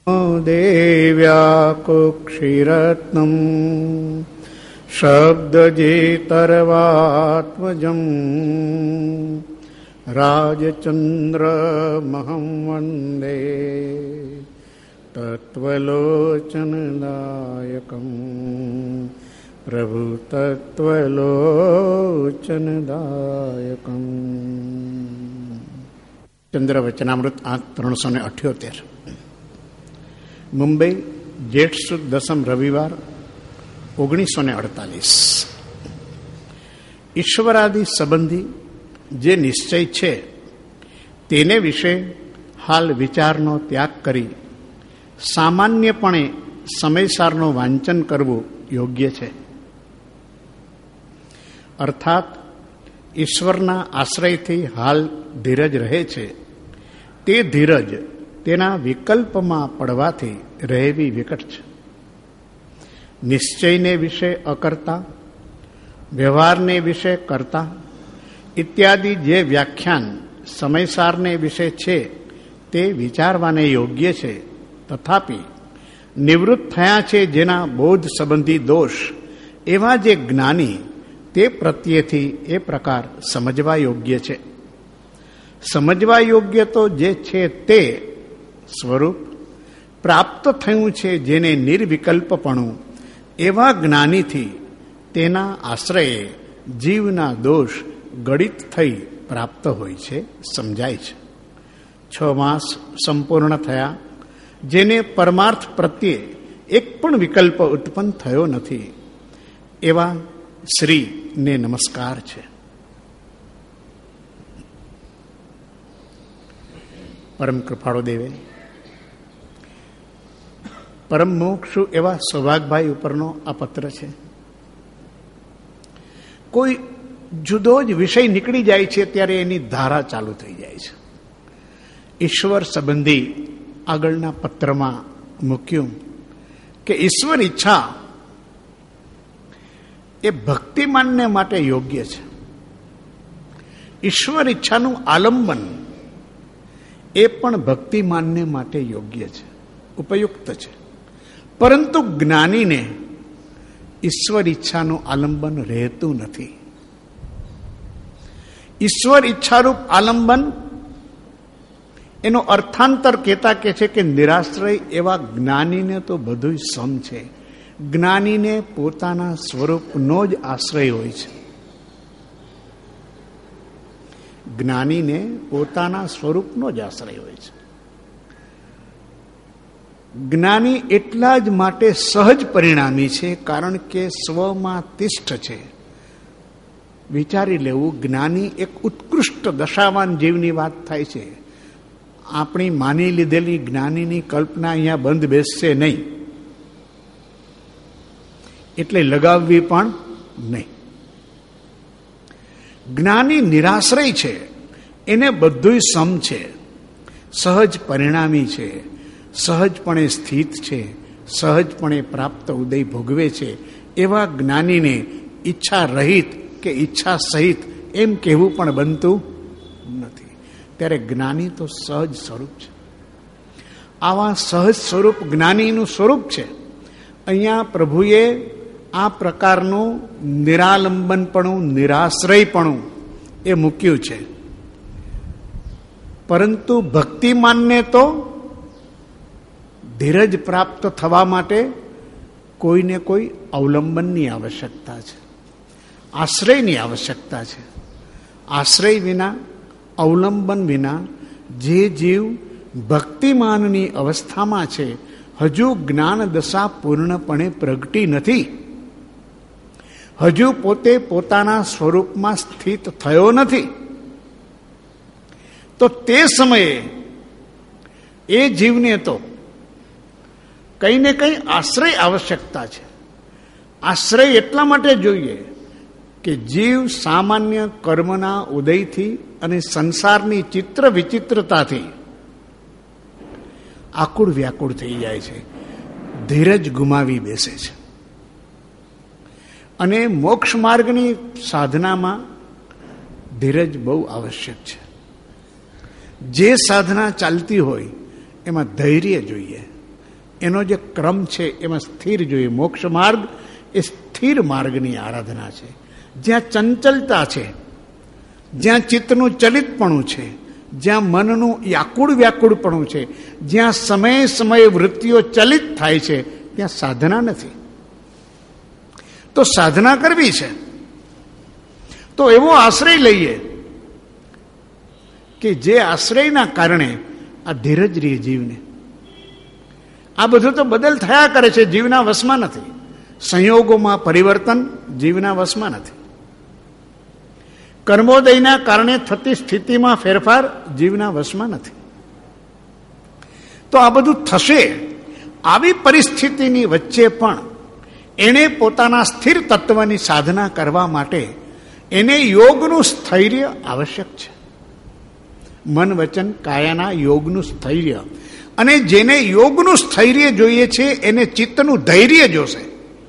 દેવ્યાકુક્ષિરત્નમ શબ્દજેતર્વાત્મજં રાજચંદ્રમહં વંદે તત્વલોચનદાયકં પ્રભુ તત્વલોચનદાયકં. ચંદ્ર વચનામૃત 378. મુંબઈ, જેઠ સુદ દસમ રવિવાર 1948. ઈશ્વરાદિ સંબંધી જે નિશ્ચય છે તેને વિશે હાલ વિચારનો ત્યાગ કરી સામાન્યપણે સમયસારનું વાંચન કરવું યોગ્ય છે. અર્થાત ઈશ્વરના આશ્રયથી હાલ ધીરજ રહે છે તે ધીરજ તેના વિકલ્પમાં પડવાથી રહેવી વિકટ છે. નિશ્ચયને વિશે અકર્તા, વ્યવહારને વિશે કરતા ઇત્યાદિ જે વ્યાખ્યાન સમયસારને વિશે છે તે વિચારવાને યોગ્ય છે. તથાપિ નિવૃત્ત થયા છે જેના બોધ સંબંધી દોષ એવા જે જ્ઞાની તે પ્રત્યેથી એ પ્રકાર સમજવા યોગ્ય છે. સમજવા યોગ્ય તો જે છે તે સ્વરૂપ પ્રાપ્ત થયું છે જેને નિર્વિકલ્પપણું એવા જ્ઞાનીથી તેના આશ્રયે જીવના દોષ ગણિત થઈ પ્રાપ્ત હોય છે, સમજાય છે. 6 માસ સંપૂર્ણ થયા જેને પરમાર્થ પ્રત્યે એક પણ વિકલ્પ ઉત્પન્ન થયો નથી એવા શ્રીને નમસ્કાર છે. પરમ કૃપાળુ દેવે પરમ મોક્ષુ એવા સૌભાગભાઈ ઉપરનો આ પત્ર છે. કોઈ જુદો જ વિષય નીકળી જાય છે ત્યારે એની ધારા ચાલુ થઈ જાય છે. ઈશ્વર સંબંધી આગળના પત્રમાં મૂક્યું કે ઈશ્વર ઈચ્છા એ ભક્તિમાનને માટે યોગ્ય છે. ઈશ્વર ઈચ્છાનું આલંબન એ પણ ભક્તિમાનને માટે યોગ્ય છે, ઉપયુક્ત છે. પરંતુ જ્ઞાનીને ઈશ્વર ઈચ્છાનું આલંબન રહેતું નથી. ઈશ્વર ઈચ્છારૂપ આલંબન એનો અર્થાંતર કહેતા કે છે કે નિરાશ્રય એવા જ્ઞાનીને તો બધું સમ છે. જ્ઞાનીને પોતાના સ્વરૂપનો જ આશ્રય હોય છે. જ્ઞાનીને પોતાના સ્વરૂપનો જ આશ્રય હોય છે. જ્ઞાની એટલા જ માટે સહજ પરિણામી છે કારણ કે સ્વમાં તિષ્ઠ છે. વિચારી લેવું, જ્ઞાની એક ઉત્કૃષ્ટ દશાવાન જીવની વાત થાય છે. આપણી માની લીધેલી જ્ઞાનીની કલ્પના અહીંયા બંધ બેસશે નહીં, એટલે લગાવવી પણ નહીં. જ્ઞાની નિરાશ્રય છે, એને બધું સમ છે, સહજ પરિણામી છે, સહજપણે સ્થિત છે, સહજપણે પ્રાપ્ત ઉદય ભોગવે છે. એવા જ્ઞાનીને ઈચ્છા રહિત કે ઈચ્છા સહિત એમ કહેવું પણ બનતું નથી. ત્યારે જ્ઞાની તો સહજ સ્વરૂપ છે. આવા સહજ સ્વરૂપ જ્ઞાનીનું સ્વરૂપ છે. અહીંયા પ્રભુએ આ પ્રકારનું નિરાલંબનપણું, નિરાશ્રયપણું એ મૂક્યું છે. પરંતુ ભક્તિમાનને તો ધીરજ પ્રાપ્ત થવા માટે કોઈને કોઈ અવલંબનની આવશ્યકતા છે, આશ્રયની આવશ્યકતા છે. આશ્રય વિના, અવલંબન વિના જે જીવ ભક્તિમાનની અવસ્થામાં છે હજુ જ્ઞાન દશા પૂર્ણપણે પ્રગટી નથી, હજુ પોતે પોતાના સ્વરૂપમાં સ્થિત થયો નથી. તો તે સમયે એ જીવને તો કંઈ ને કંઈ આશ્રય આવશ્યકતા છે. આશ્રય એટલા માટે જોઈએ કે જીવ સામાન્ય કર્મના ઉદયથી અને સંસારની ચિત્ર વિચિત્રતાથી આકુળ વ્યાકુળ થઈ જાય છે, ધીરજ ગુમાવી બેસે છે. અને મોક્ષ માર્ગની સાધનામાં ધીરજ બહુ આવશ્યક છે. જે સાધના ચાલતી હોય એમાં ધૈર્ય જોઈએ, એનો જે ક્રમ છે એમાં સ્થિર જોઈએ. મોક્ષ માર્ગ એ સ્થિર માર્ગની આરાધના છે, જ્યાં ચંચલતા છે, જ્યાં ચિત્તનું ચલિતપણું છે, જ્યાં મનનું વ્યાકુળ વ્યાકુળપણું છે, જ્યાં સમયે સમયે વૃત્તિઓ ચલિત થાય છે, ત્યાં સાધના નથી. તો સાધના કરવી છે તો એવો આશ્રય લઈએ કે જે આશ્રયના કારણે આ ધીરજ રહે જીવને. આ બધું તો બદલ થયા કરે છે, જીવના વશમાં નથી. સંયોગોમાં પરિવર્તન જીવના વશમાં નથી. કર્મોદયના કારણે થતી સ્થિતિમાં ફેરફાર જીવના વશમાં નથી. તો આ બધું થશે. આવી પરિસ્થિતિની વચ્ચે પણ એણે પોતાના સ્થિર તત્વની સાધના કરવા માટે એને યોગનું સ્થૈર્ય આવશ્યક છે. મન વચન કાયાના યોગનું સ્થૈર્ય. અને જેને યોગનું સ્થૈર્ય જોઈએ છે એને ચિત્તનું ધૈર્ય જોશે.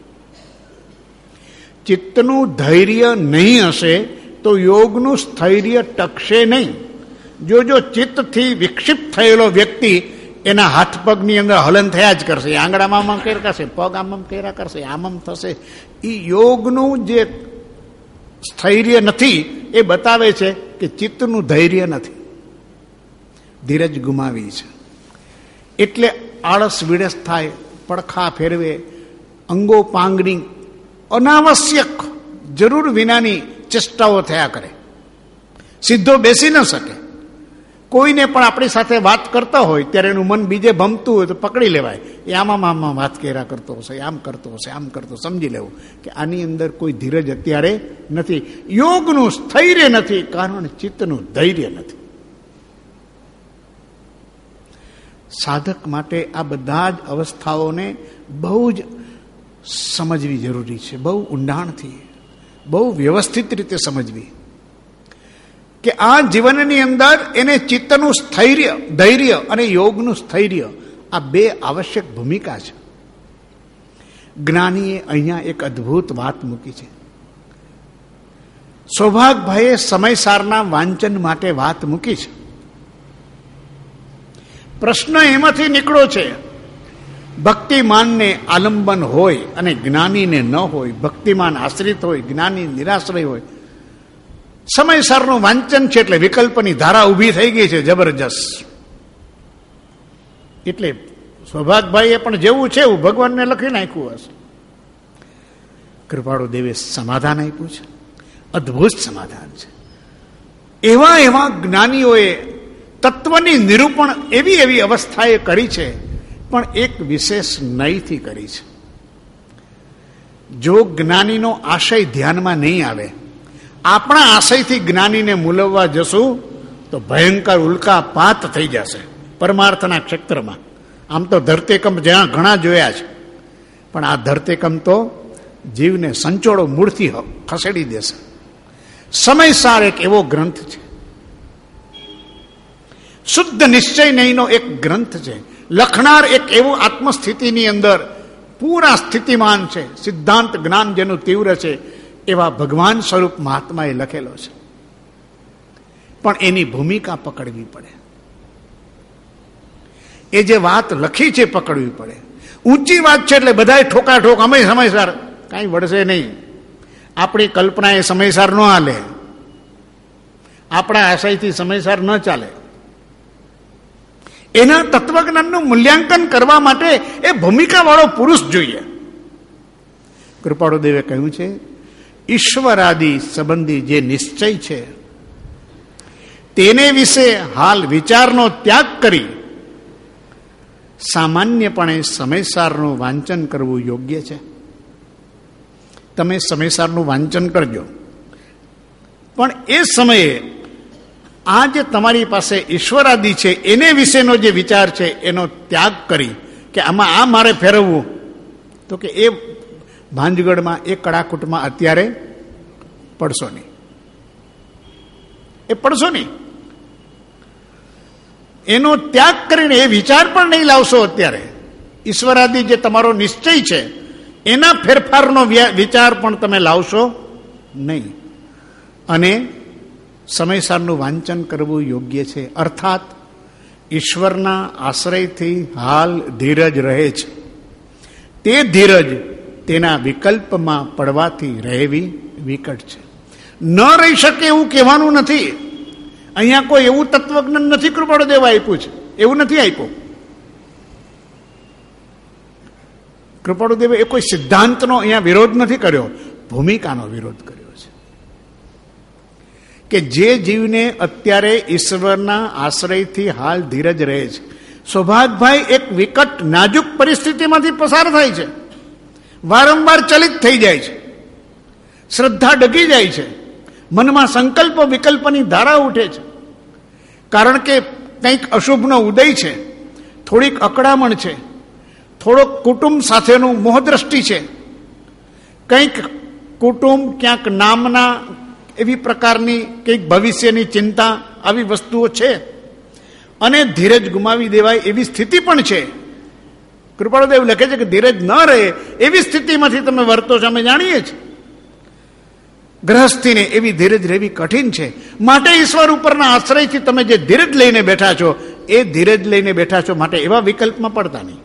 ચિત્તનું ધૈર્ય નહીં હશે તો યોગનું સ્થૈર્ય ટકશે નહીં. જો ચિત્તથી વિક્ષિપ્ત થયેલો વ્યક્તિ એના હાથ પગની અંદર હલન થયા જ કરશે, આંગળામાં આમ કર્યા કરશે, પગ આમ કર્યા કરશે, આમ થશે. એ યોગનું જે સ્થૈર્ય નથી એ બતાવે છે કે ચિત્તનું ધૈર્ય નથી, ધીરજ ગુમાવી છે. એટલે આળસ વિડસ થાય, પડખા ફેરવે, અંગો પાંગની અનાવશ્યક જરૂર વિનાની ચેષ્ટાઓ થયા કરે. સીધો બેસી ન શકે. કોઈને પણ આપણી સાથે વાત કરતા હોય ત્યારે એનું મન બીજે ભમતું હોય તો પકડી લેવાય, એ આમાં વાત કર્યા કરતો હશે, આમ કરતો હશે, આમ કરતો. સમજી લેવું કે આની અંદર કોઈ ધીરજ અત્યારે નથી. યોગનું સ્થૈર્ય નથી, કારણ ચિત્તનું ધૈર્ય નથી. સાધક માટે આ બધા જ અવસ્થાઓને બહુ જ સમજવી જરૂરી છે, બહુ ઊંડાણથી, બહુ વ્યવસ્થિત રીતે સમજવી કે આ જીવનની અંદર એને ચિત્તનું સ્થૈર્ય, ધૈર્ય અને યોગનું સ્થૈર્ય, આ બે આવશ્યક ભૂમિકા છે. જ્ઞાનીએ અહીંયા એક અદ્ભુત વાત મૂકી છે. સૌભાગભાઈએ સમયસારના વાંચન માટે વાત મૂકી છે. પ્રશ્ન એમાંથી નીકળ્યો છે, ભક્તિમાનને આલંબન હોય અને જ્ઞાનીને ન હોય, ભક્તિમાન આશ્રિત હોય, જ્ઞાની નિરાશ્રય હોય. સમયસરનું વાંચન છે એટલે વિકલ્પની ધારા ઊભી થઈ ગઈ છે જબરજસ્ત. એટલે સૌભાગભાઈએ પણ જેવું છે એવું ભગવાનને લખી નાખ્યું હશે. કૃપાળુ દેવે સમાધાન આપ્યું છે, અદ્ભુત સમાધાન છે. એવા જ્ઞાનીઓએ તત્વની નિરૂપણ એવી અવસ્થાએ કરી છે, પણ એક વિશેષ નયથી કરી છે. જો જ્ઞાનીનો આશય ધ્યાનમાં નહીં આવે, આપણા આશયથી જ્ઞાનીને મૂલવવા જશું તો ભયંકર ઉલ્કાપાત થઈ જશે પરમાર્થના ક્ષેત્રમાં. આમ તો ધરતીકંપ જ્યાં ઘણા જોયા છે, પણ આ ધરતીકંપ તો જીવને સંચોળો મૂળથી ખસેડી દેશે. સમયસાર એક એવો ગ્રંથ છે, શુદ્ધ નિશ્ચય નહીંનો એક ગ્રંથ છે. લખનાર એક એવું આત્મસ્થિતિની અંદર પૂરા સ્થિતિમાન છે, સિદ્ધાંત જ્ઞાન જેનું તીવ્ર છે, એવા ભગવાન સ્વરૂપ મહાત્માએ લખેલો છે. પણ એની ભૂમિકા પકડવી પડે. એ જે વાત લખી છે પકડવી પડે. ઊંચી વાત છે એટલે બધાય ઠોકાઠોક અમે સમયસર, કાંઈ વળશે નહીં. આપણી કલ્પના એ સમયસર ન હાલે, આપણા આશયથી સમયસર ન ચાલે. એના તત્વજ્ઞાનનું મૂલ્યાંકન કરવા માટે એ ભૂમિકાવાળો પુરુષ જોઈએ. કૃપાળુ દેવે કહ્યું છે, ઈશ્વરાદિ સંબંધી જે નિશ્ચય છે તેને વિશે હાલ વિચારનો ત્યાગ કરી સામાન્યપણે સમયસારનું વાંચન કરવું યોગ્ય છે. તમે સમયસારનું વાંચન કરજો, પણ એ સમયે આ જે તમારી પાસે ઈશ્વરાદિ છે એને વિશેનો જે વિચાર છે એનો ત્યાગ કરી કે આમાં આ મારે ફેરવવું, તો કે એ ભાંજગઢમાં એ કડાકૂટમાં અત્યારે પડશો નહીં. એ પડશો નહીં. એનો ત્યાગ કરીને એ વિચાર પણ નહીં લાવશો. અત્યારે ઈશ્વરાદિ જે તમારો નિશ્ચય છે એના ફેરફારનો વિચાર પણ તમે લાવશો નહીં. અને સમયસરનું વાંચન કરવું યોગ્ય છે. અર્થાત ઈશ્વરના આશ્રયથી હાલ ધીરજ રહે છે, તે ધીરજ તેના વિકલ્પમાં પડવાથી રહેવી વિકટ છે. ન રહી શકે એવું કહેવાનું નથી. અહીંયા કોઈ એવું તત્વજ્ઞાન નથી કૃપાળુદેવ આપ્યું છે, એવું નથી આપ્યું. કૃપાળુદેવે એ કોઈ સિદ્ધાંતનો અહીંયા વિરોધ નથી કર્યો, ભૂમિકાનો વિરોધ કર્યો છે. કે જે જીવને અત્યારે ઈશ્વરના આશ્રયથી હાલ ધીરજ રહે છે, સૌભાગભાઈ એક વિકટ નાજુક પરિસ્થિતિમાંથી પસાર થાય છે, વારંવાર ચલિત થઈ જાય છે, શ્રદ્ધા ડગી જાય છે, મનમાં સંકલ્પ વિકલ્પની ધારા ઉઠે છે. કારણ કે કંઈક અશુભનો ઉદય છે, થોડીક અકળામણ છે, થોડોક કુટુંબ સાથેનું મોહદ્રષ્ટિ છે, કંઈક કુટુંબ ક્યાંક નામના એવી પ્રકારની કંઈક ભવિષ્યની ચિંતા, આવી વસ્તુઓ છે, અને ધીરજ ગુમાવી દેવાય એવી સ્થિતિ પણ છે. કૃપાળુદેવ લખે છે કે ધીરજ ન રહે એવી સ્થિતિમાંથી તમે વર્તો છો, અમે જાણીએ છીએ. ગ્રહસ્થીને એવી ધીરજ રહેવી કઠિન છે. માટે ઈશ્વર ઉપરના આશ્રયથી તમે જે ધીરજ લઈને બેઠા છો, એ ધીરજ લઈને બેઠા છો, માટે એવા વિકલ્પમાં પડતા નહીં.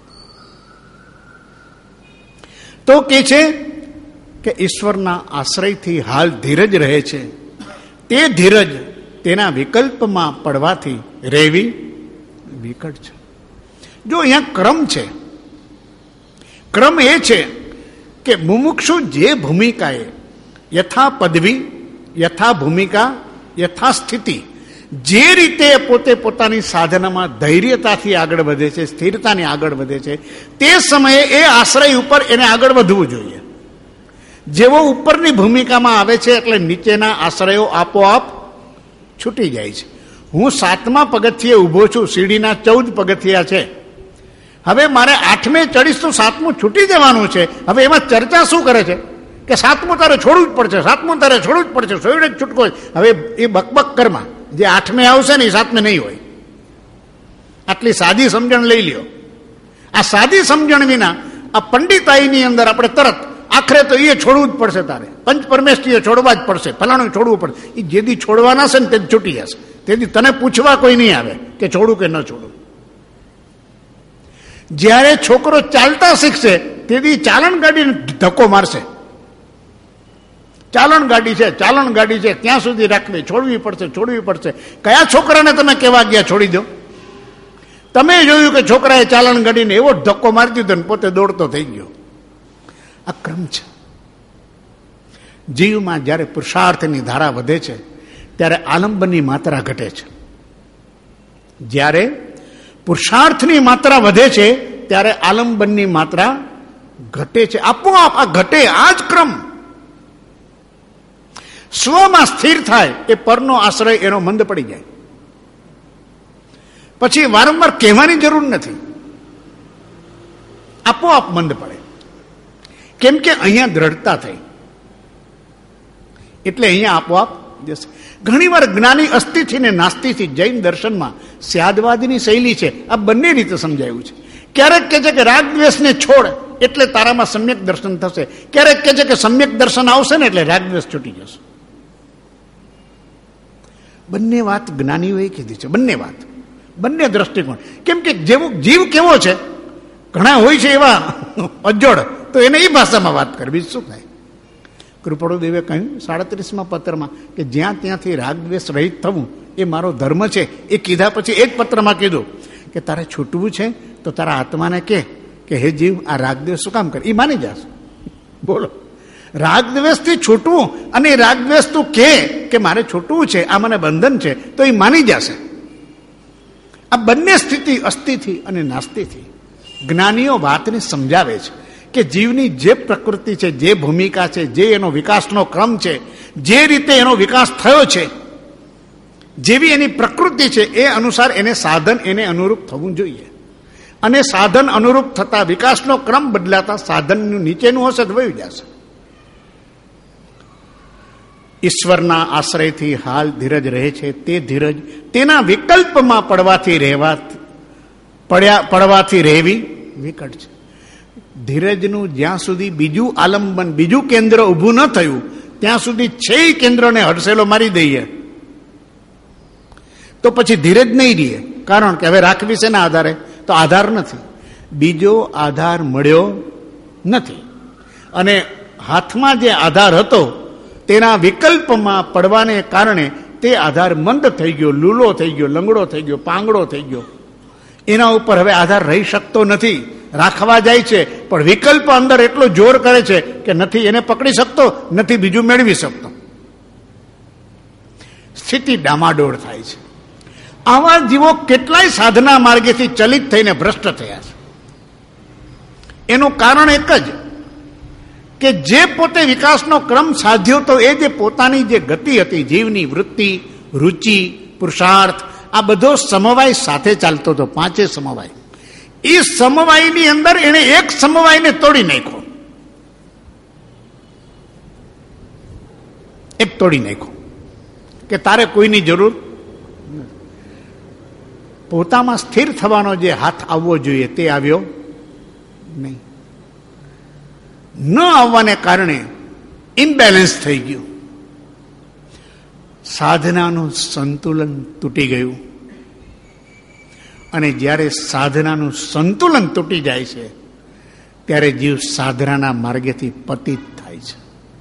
તો કે છે કે ઈશ્વરના આશ્રયથી હાલ ધીરજ રહે છે, તે ધીરજ તેના વિકલ્પમાં પડવાથી રહેવી વિકટ છે. જો અહીંયા ક્રમ છે, ક્રમ એ છે કે મુમુક્ષુ જે ભૂમિકાએ યથા પદવી, યથા ભૂમિકા, યથા સ્થિતિ, જે રીતે પોતે પોતાની સાધનામાં ધૈર્યતાથી આગળ વધે છે, સ્થિરતાની આગળ વધે છે, તે સમયે એ આશ્રય ઉપર એને આગળ વધવું જોઈએ. જેવો ઉપરની ભૂમિકામાં આવે છે એટલે નીચેના આશ્રયો આપોઆપ છૂટી જાય છે. હું 7મા પગથિયે ઊભો છું, સીડીના 14 પગથિયા છે, હવે મારે 8મે ચડીશ તો 7મું છૂટી જવાનું છે. હવે એમાં ચર્ચા શું કરે છે કે 7મું તારે છોડવું જ પડશે, 7મું તારે છોડવું જ પડશે, સોયડે જ છૂટકો. હવે એ બકબક કરમાં જે 8મે આવશે ને એ 7મે નહીં હોય. આટલી સાદી સમજણ લઈ લ્યો. આ સાદી સમજણ વિના આ પંડિતાઈની અંદર આપણે તરત આખરે તો એ છોડવું જ પડશે, તારે પંચ પરમેષ્ઠીએ છોડવા જ પડશે, ફલાણું છોડવું પડશે. એ જેથી છોડવાના છે ને તે છૂટી જશે. તેથી તને પૂછવા કોઈ નહીં આવે કે છોડું કે ન છોડું. જ્યારે છોકરો ચાલતા શીખશે તેથી ચાલણ ગાડીને ધક્કો મારશે. ચાલણ ગાડી છે, ચાલણ ગાડી છે, ત્યાં સુધી રાખવી, છોડવી પડશે, છોડવી પડશે. કયા છોકરાને તમે કહેવા ગયા છોડી દો? તમે જોયું કે છોકરાએ ચાલણ ગાડીને એવો જ ધક્કો મારી દીધો ને પોતે દોડતો થઈ ગયો. આ ક્રમ છે. જીવમાં જ્યારે પુરુષાર્થની ધારા વધે છે ત્યારે આલંબનની માત્રા ઘટે છે. જ્યારે પુરુષાર્થની માત્રા વધે છે ત્યારે આલંબનની માત્રા ઘટે છે. આપોઆપ આ ઘટે. આ જ ક્રમ. સ્વમાં સ્થિર થાય એ પરનો આશ્રય એનો મંદ પડી જાય. પછી વારંવાર કહેવાની જરૂર નથી, આપોઆપ મંદ પડે. કેમ કે અહીંયા દ્રઢતા થઈ એટલે અહીંયા આપોઆપ જશે. ઘણી વાર જ્ઞાની અસ્થિથી ને નાસ્તિથી જૈન દર્શનમાં સ્યાદવાદની શૈલી છે. આ બંને રીતે સમજાયું છે. ક્યારેક કહે છે કે રાગ દ્વેષને છોડ એટલે તારામાં સમ્યક દર્શન થશે, ક્યારેક કહે છે કે સમ્યક દર્શન આવશે ને એટલે રાગ દ્વેષ છૂટી જશે. બંને વાત જ્ઞાનીઓએ કીધી છે, બંને વાત, બંને દ્રષ્ટિકોણ. કેમ કે જેવો જીવ કેવો છે, ઘણા હોય છે એવા અજોડ, તો એને એ ભાષામાં વાત કરવી શું થાય. કૃપાળુદેવે કહ્યું 37મા પત્રમાં કે જ્યાં ત્યાંથી રાગદ્વેષ રહિત થવું એ મારો ધર્મ છે. એ કીધા પછી એ જ પત્રમાં કીધું કે તારે છૂટવું છે તો તારા આત્માને કે હે જીવ આ રાગદ્વેષ શું કામ કરે, એ માની જશે. બોલો, રાગદ્વેષથી છૂટવું અને રાગદ્વેષ તું કે મારે છૂટવું છે, આ મને બંધન છે, તો એ માની જશે. આ બંને સ્થિતિ અસ્થિથી અને નાસ્તિથી જ્ઞાનીઓ વાતને સમજાવે છે કે જીવની જે પ્રકૃતિ છે, જે ભૂમિકા છે, જે એનો વિકાસનો ક્રમ છે, જે રીતે એનો વિકાસ થયો છે, જેવી એની પ્રકૃતિ છે એ અનુસાર એને સાધન એને અનુરૂપ થવું જોઈએ. અને સાધન અનુરૂપ થતા વિકાસનો ક્રમ બદલાતા સાધનનું નીચેનું હશે તો વયું જશે. ઈશ્વરના આશ્રયથી હાલ ધીરજ રહે છે, તે ધીરજ તેના વિકલ્પમાં પડવાથી રહેવી વિકટ છે. ધીરજનું જ્યાં સુધી બીજું આલંબન, બીજું કેન્દ્ર ઊભું ન થયું ત્યાં સુધી 6 કેન્દ્રને હડસેલો મારી દઈએ તો પછી ધીરજ નહીં રહે. કારણ કે હવે રાખવી છે ને આધારે, તો આધાર નથી, બીજો આધાર મળ્યો નથી. અને હાથમાં જે આધાર હતો તેના વિકલ્પમાં પડવાને કારણે તે આધાર મંદ થઈ ગયો, લૂલો થઈ ગયો, લંગડો થઈ ગયો, પાંગડો થઈ ગયો. એના ઉપર હવે આધાર રહી શકતો નથી. રાખવા જાય છે પણ વિકલ્પ અંદર એટલો જોર કરે છે કે નથી એને પકડી શકતો, નથી બીજું મેળવી શકતો. સ્થિતિ ડામાડોળ થાય છે. આવા જીવો કેટલાય સાધના માર્ગેથી ચલિત થઈને ભ્રષ્ટ થયા છે. એનું કારણ એક જ કે જે પોતે વિકાસનો ક્રમ સાધ્યો તો એ જે પોતાની જે ગતિ હતી, જીવની વૃત્તિ, રુચિ, પુરુષાર્થ, આ બધો સમવાય સાથે ચાલતો હતો. પાંચે સમવાય. એ સમવાયની અંદર એને એક સમવાયને તોડી નાખ્યો. એક તોડી નાખ્યો કે તારે કોઈની જરૂર. પોતામાં સ્થિર થવાનો જે હાથ આવવો જોઈએ તે આવ્યો નહીં. ન આવવાને કારણે ઇમ્બેલેન્સ થઈ ગયું. સાધનાનું સંતુલન તૂટી ગયું. અને જ્યારે સાધનાનું સંતુલન તૂટી જાય છે ત્યારે જીવ સાધનાના માર્ગેથી પતિત થાય છે.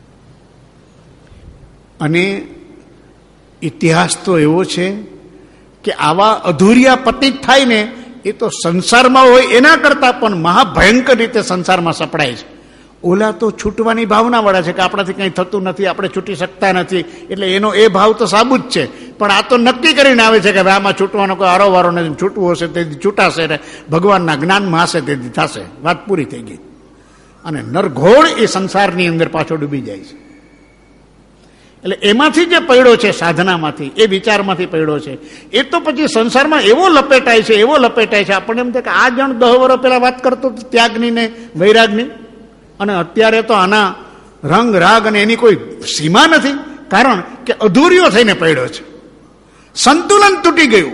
અને ઇતિહાસ તો એવો છે કે આવા અધૂરિયા પતિત થાય ને એ તો સંસારમાં હોય એના કરતા પણ મહાભયંકર રીતે સંસારમાં સપડાય છે. ઓલા તો છૂટવાની ભાવના વાળા છે કે આપણાથી કંઈ થતું નથી, આપણે છૂટી શકતા નથી, એટલે એનો એ ભાવ તો સાબુત છે. પણ આ તો નક્કી કરીને આવે છે કે હવે આમાં છૂટવાનો કોઈ આરોવારો નથી, છૂટવું હશે તેથી છૂટાશે, ને ભગવાનના જ્ઞાનમાં હશે તેથી થશે, વાત પૂરી થઈ ગઈ. અને નરઘોળ એ સંસારની અંદર પાછો ડૂબી જાય છે. એટલે એમાંથી જે પડ્યો છે, સાધનામાંથી, એ વિચારમાંથી પડ્યો છે, એ તો પછી સંસારમાં એવો લપેટાય છે, એવો લપેટાય છે. આપણને એમ થાય કે આ જણ 10 વર્ષ પહેલા વાત કરતો ત્યાગની ને વૈરાગની, અને અત્યારે તો આના રંગ રાગ અને એની કોઈ સીમા નથી. કારણ કે અધૂરિયો થઈને પડ્યો છે. સંતુલન તૂટી ગયું.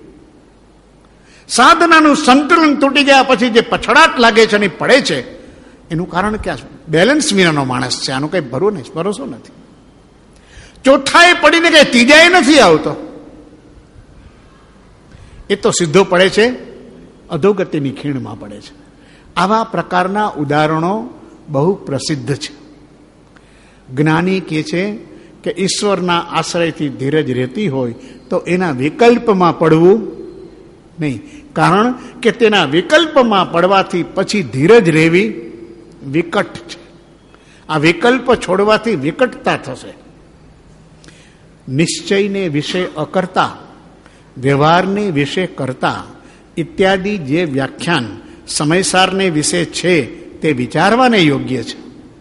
સાધનાનું સંતુલન તૂટી ગયા પછી જે પછડાટ લાગે છે અને પડે છે એનું કારણ ક્યાં છે? બેલેન્સ વિનાનો માણસ છે. આનું કઈ ભરોસો નથી. ચોથાએ પડીને કઈ ત્રીજાએ નથી આવતો. એ તો સીધો પડે છે, અધોગતિની ખીણમાં પડે છે. આવા પ્રકારના ઉદાહરણો બહુ પ્રસિદ્ધ છે. જ્ઞાની કહે છે કે ઈશ્વરના આશ્રયથી ધીરજ રહેતી હોય તો એના વિકલ્પમાં પડવું નહીં. કારણ કે તેના વિકલ્પમાં પડવાથી પછી ધીરજ રહેવી વિકટ છે. આ વિકલ્પ છોડવાથી વિકટતા થશે. નિશ્ચયને વિશે અકર્તા, વ્યવહારને વિશે કરતા ઇત્યાદિ જે વ્યાખ્યાન સમયસારને વિશે છે તે વિચારવાને યોગ્ય છે.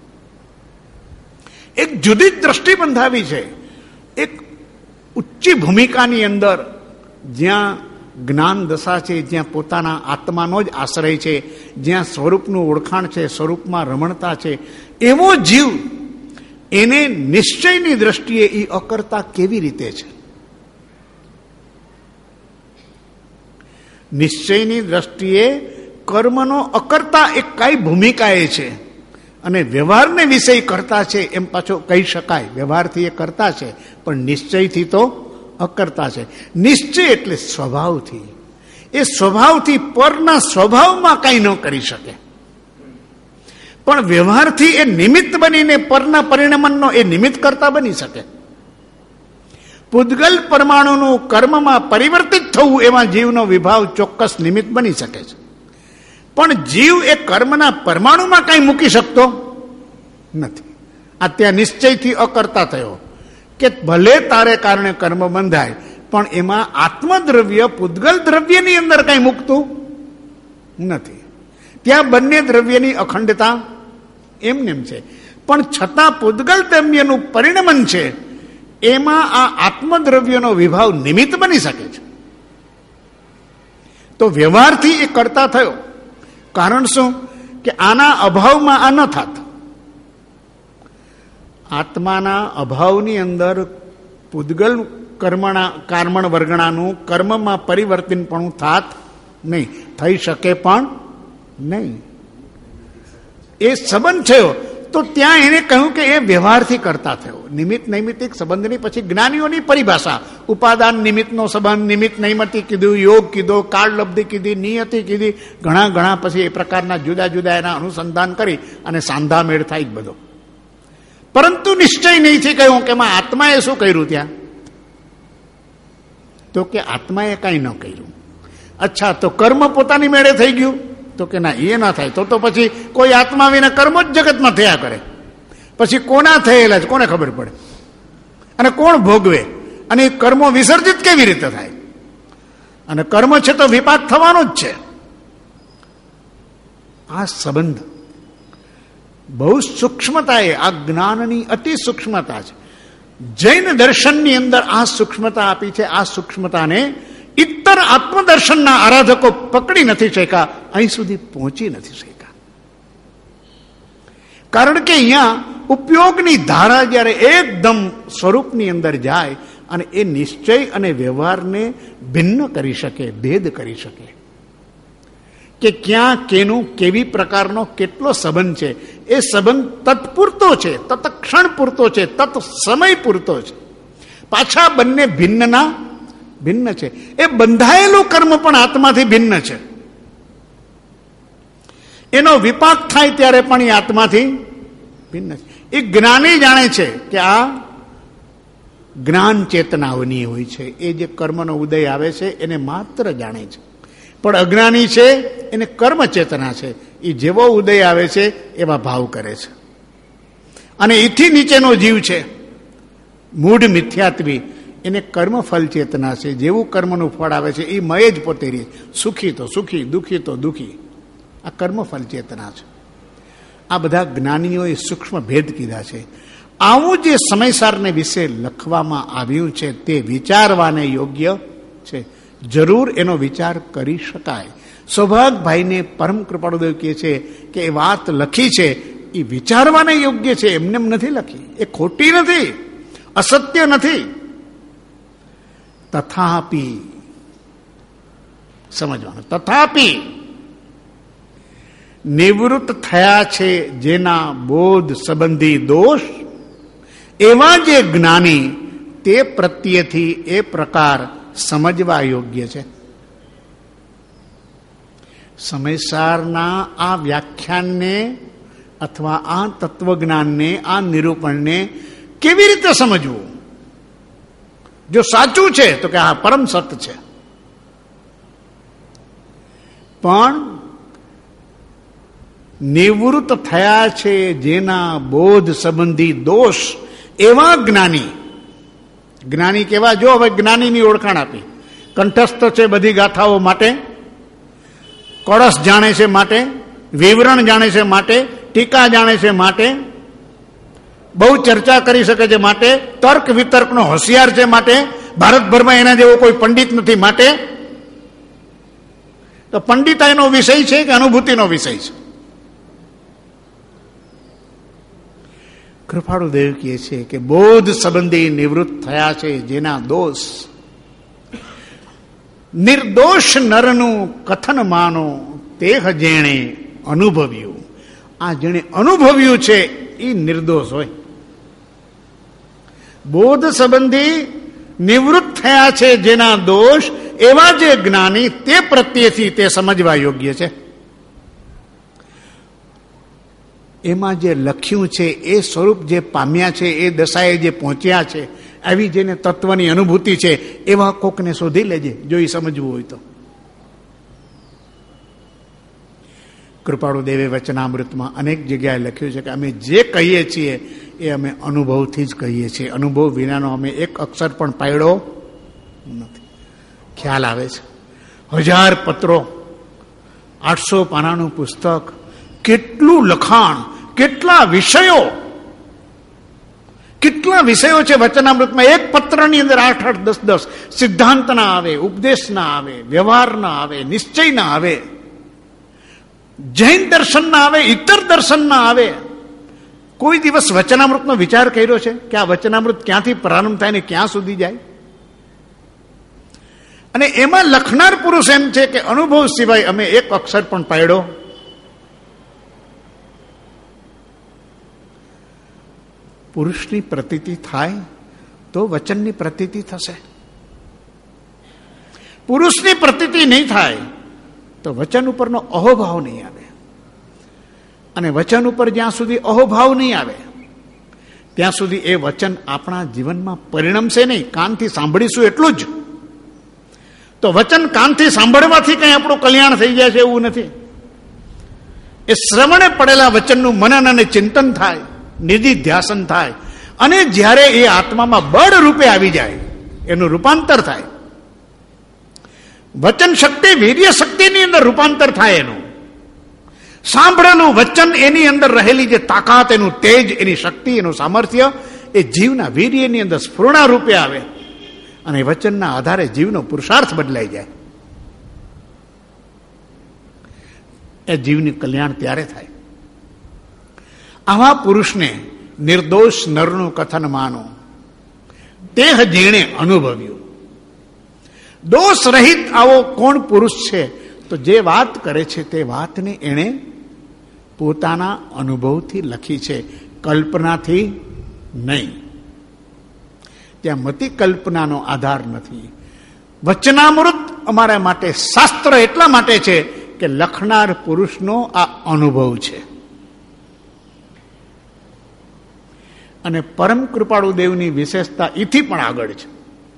એક જુદી જ દ્રષ્ટિ બંધાવી છે. એક ઉચ્ચી ભૂમિકાની અંદર જ્યાં જ્ઞાન દશા છે, જ્યાં પોતાના આત્માનો જ આશ્રય છે, જ્યાં સ્વરૂપનું ઓળખાણ છે, સ્વરૂપમાં રમણતા છે, એવો જીવ એને નિશ્ચયની દ્રષ્ટિએ એ અકર્તા કેવી રીતે છે? નિશ્ચયની દ્રષ્ટિએ કર્મનો અકર્તા એક કઈ ભૂમિકા એ છે, અને વ્યવહારને વિષય કરતા છે એમ પાછો કહી શકાય. વ્યવહારથી એ કરતા છે પણ નિશ્ચયથી તો અકર્તા છે. નિશ્ચય એટલે સ્વભાવથી. એ સ્વભાવથી પરના સ્વભાવમાં કંઈ ન કરી શકે, પણ વ્યવહારથી એ નિમિત્ત બનીને પરના પરિણમનનો એ નિમિત્ત કરતા બની શકે. પૂદગલ પરમાણુનું કર્મમાં પરિવર્તિત થવું એમાં જીવનો વિભાવ ચોક્કસ નિમિત્ત બની શકે છે. પણ જીવ એ કર્મના પરમાણુમાં કંઈ મૂકી શકતો નથી. આ ત્યાં નિશ્ચયથી અકર્તા થયો કે ભલે તારે કારણે કર્મ બંધાય પણ એમાં આત્મદ્રવ્ય પૂદગલ દ્રવ્યની અંદર કંઈ મૂકતું નથી. ત્યાં બંને દ્રવ્યની અખંડતા એમનેમ છે. પણ છતાં પૂદગલ દ્રવ્યનું પરિણમન છે એમાં આ આત્મદ્રવ્યનો વિભાવ નિમિત્ત બની શકે છે. તો વ્યવહારથી એ કરતા થયો. કારણ શું? કે આના અભાવમાં આ ન થાત. આત્માના અભાવની અંદર પૂદગલ કર્મણ વર્ગણાનું કર્મમાં પરિવર્તન પણ થાત નહીં, થઈ શકે પણ નહીં. એ સંબંધ થયો તો ત્યાં એને કહ્યું કે એ વ્યવહારથી કરતા થયો. નિમિત્ત નૈમિત્તિક સંબંધની પછી જ્ઞાનીઓની પરિભાષા, ઉપાદાન નિમિત્તનો સંબંધ, નિમિત્ત નૈમિત્તિક કીધું, યોગ કીધો, કાળલબ્ધિ કીધી, નિયતિ કીધી, ઘણા પછી એ પ્રકારના જુદા જુદા એના અનુસંધાન કરી અને સાંધા મેળ થાય જ બધો. પરંતુ નિશ્ચય નહીંથી કહ્યું કે એમાં આત્માએ શું કર્યું ત્યાં? તો કે આત્માએ કાંઈ ન કર્યું. અચ્છા, તો કર્મ પોતાની મેળે થઈ ગયું? તો કે ના, એ ના થાય. તો પછી કોઈ આત્મા વિના કર્મ જ જગતમાં થયા કરે. પછી કોના થયેલા છે કોને ખબર પડે? અને કોણ ભોગવે? અને એ કર્મો વિસર્જિત કેવી રીતે થાય? અને કર્મ છે તો વિપાક થવાનો જ છે. આ સંબંધ બહુ સૂક્ષ્મતા, એ આ જ્ઞાનની અતિ સૂક્ષ્મતા છે. જૈન દર્શનની અંદર આ સૂક્ષ્મતા આપી છે. આ સૂક્ષ્મતાને ઇત્તર આત્મદર્શનના આરાધકો પકડી નથી શક્યા, અહીં સુધી પહોંચી નથી શક્યા. કારણ કે અહીંયા ઉપયોગની ધારા જ્યારે એકદમ સ્વરૂપની અંદર જાય અને એ નિશ્ચય અને વ્યવહારને ભિન્ન કરી શકે, ભેદ કરી શકે, કે ક્યાં કેનું કેવી પ્રકારનો કેટલો સંબંધ છે. એ સંબંધ તત્પૂરતો છે, તત્ક્ષણ પૂરતો છે, તત સમય પૂરતો છે. પાછા બંને ભિન્ન છે. એ બંધાયેલું કર્મ પણ આત્માથી ભિન્ન છે. એનો વિપાક થાય ત્યારે પણ એ આત્માથી ભિન્ન છે. એ જ્ઞાની જાણે છે કે આ જ્ઞાન ચેતનાઓની હોય છે. એ જે કર્મનો ઉદય આવે છે એને માત્ર જાણે છે. પણ અજ્ઞાની છે એને કર્મ ચેતના છે. એ જેવો ઉદય આવે છે એવા ભાવ કરે છે. અને એથી નીચેનો જીવ છે મૂઢ મિથ્યાત્વી, એને કર્મફલ ચેતના છે. જેવું કર્મનું ફળ આવે છે એ મય જ પોતે રહે. સુખી તો સુખી, દુઃખી તો દુઃખી. આ કર્મફલ ચેતના છે. આ બધા જ્ઞાનીઓએ સૂક્ષ્મ ભેદ કીધા છે. આવું જે સમયસારને વિશે લખવામાં આવ્યું છે તે વિચારવાને યોગ્ય છે. જરૂર એનો વિચાર કરી શકાય. સૌભાગભાઈને પરમ કૃપાળુદેવ કહે છે કે એ વાત લખી છે એ વિચારવાને યોગ્ય છે, એમને નથી લખી. એ ખોટી નથી, અસત્ય નથી. તથાપી સમજવાનું, તથાપી નિવૃત્ત થયા છે જેના બોધ સંબંધી દોષ, એવા જે જ્ઞાની તે પ્રત્યેથી એ પ્રકાર સમજવા યોગ્ય છે. સમયસારના આ વ્યાખ્યાનને અથવા આ તત્વજ્ઞાનને, આ નિરૂપણને કેવી રીતે સમજવું? જો સાચું છે તો કે આ પરમ સત્ય છે, પણ નિવૃત્ત થયા છે જેના બોધ સંબંધી દોષ, એવા જ્ઞાની કેવા? જો હવે જ્ઞાનીની ઓળખાણ આપી. કંઠસ્થ છે બધી ગાથાઓ માટે, કળશ જાણે છે માટે, વિવરણ જાણે છે માટે, ટીકા જાણે છે માટે, બહુ ચર્ચા કરી શકે છે માટે, તર્ક વિતર્કનો હોશિયાર છે માટે, ભારતભરમાં એના જેવો કોઈ પંડિત નથી માટે. તો પંડિતાઈનો વિષય છે કે અનુભૂતિનો વિષય છે? કૃપાળુદેવ કહે છે કે બોધ સંબંધી નિવૃત્ત થયા છે જેના દોષ, નિર્દોષ નરનું કથન માનો તેહ જેણે અનુભવ્યું. આ જેણે અનુભવ્યું છે એ નિર્દોષ હોય. બોધ સંબંધી નિવૃત્ત થયા છે જેના દોષ, એવા જે જ્ઞાની તે પ્રત્યેથી તે સમજવા યોગ્ય છે. એમાં જે લખ્યું છે એ સ્વરૂપ જે પામ્યા છે, એ દશાએ જે પહોંચ્યા છે, આવી જેને તત્વની અનુભૂતિ છે એવા કોકને શોધી લેજે જો એ સમજવું હોય તો. કૃપાળુદેવે વચનામૃતમાં અનેક જગ્યાએ લખ્યું છે કે અમે જે કહીએ છીએ એ અમે અનુભવથી જ કહીએ છીએ. અનુભવ વિનાનો અમે એક અક્ષર પણ પાડ્યો નથી. ખ્યાલ આવે છે. 1000 પત્રો, 800 પાનાનું પુસ્તક, કેટલું લખાણ, કેટલા વિષયો છે વચનામૃતમાં. એક પત્રની અંદર 8-8, 10-10 સિદ્ધાંતના આવે, ઉપદેશના આવે, વ્યવહારના આવે, નિશ્ચયના આવે, જૈન દર્શનના આવે, ઇતર દર્શનના આવે. કોઈ દિવસ વચનામૃતનો વિચાર કર્યો છે કે આ વચનામૃત ક્યાંથી પ્રારંભ થાય ને ક્યાં સુધી જાય? અને એમાં લખનાર પુરુષ એમ છે કે અનુભવ સિવાય અમે એક અક્ષર પણ પાડ્યો પુરુષની પ્રતીતિ થાય તો વચનની પ્રતીતિ થશે. પુરુષની પ્રતીતિ નહીં થાય તો વચન ઉપરનો અહોભાવ નહીં આવે. અને વચન ઉપર જ્યાં સુધી અહોભાવ નહીં આવે ત્યાં સુધી એ વચન આપણા જીવનમાં પરિણમશે નહીં. કાનથી સાંભળીશું એટલું જ. તો વચન કાનથી સાંભળવાથી કંઈ આપણું કલ્યાણ થઈ જાય છે એવું નથી. એ શ્રવણે પડેલા વચનનું મનન અને ચિંતન થાય, નિધિધ્યાસન થાય, અને જ્યારે એ આત્મામાં બળ રૂપે આવી જાય, એનું રૂપાંતર થાય. વચન શક્તિ વીર્ય શક્તિની અંદર રૂપાંતર થાય. એનું સાંભળેલું વચન, એની અંદર રહેલી જે તાકાત, એનું તેજ, એની શક્તિ, એનું સામર્થ્ય એ જીવના વીર્યની અંદર સ્ફૂર્ણા રૂપે આવે અને વચનના આધારે જીવનો પુરુષાર્થ બદલાઈ જાય. એ જીવની કલ્યાણ ત્યારે થાય. આવા પુરુષને નિર્દોષ નરનું કથન માનો, તે જેણે અનુભવ્યું. દોષ રહિત આવો કોણ પુરુષ છે? તો જે વાત કરે છે તે વાતને એણે પોતાના અનુભવથી લખી છે, કલ્પનાથી નહીં. ત્યાં મતિ કલ્પનાનો આધાર નથી. વચનામૃત અમારા માટે શાસ્ત્ર એટલા માટે છે કે લખનાર પુરુષનો આ અનુભવ છે. અને પરમ કૃપાળુ દેવની વિશેષતા એથી પણ આગળ છે.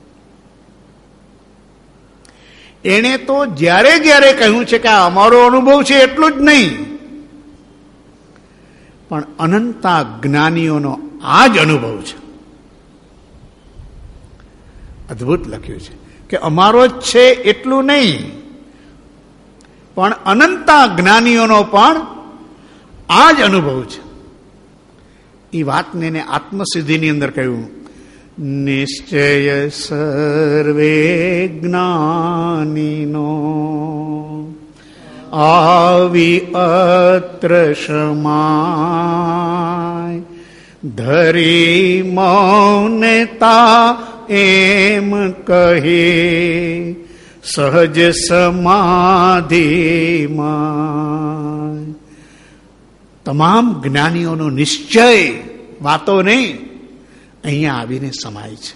એણે તો જ્યારે જ્યારે કહ્યું છે કે આ અમારો અનુભવ છે એટલું જ નહીં, પણ અનંતા જ્ઞાનીઓનો આ જ અનુભવ છે. અદ્ભુત લખ્યું છે કે અમારો જ છે એટલું નહીં, પણ અનંતા જ્ઞાનીઓનો પણ આ જ અનુભવ છે. એ વાતને એને આત્મસિદ્ધિની અંદર કહ્યું, નિશ્ચય સર્વે જ્ઞાનીનો આવી અત્ર સમાય, ધરી મૌનતા એમ કહે સહજ સમાધિમાં. તમામ જ્ઞાનીઓનો નિશ્ચય, વાતો નહીં, અહીંયા આવીને સમાય છે.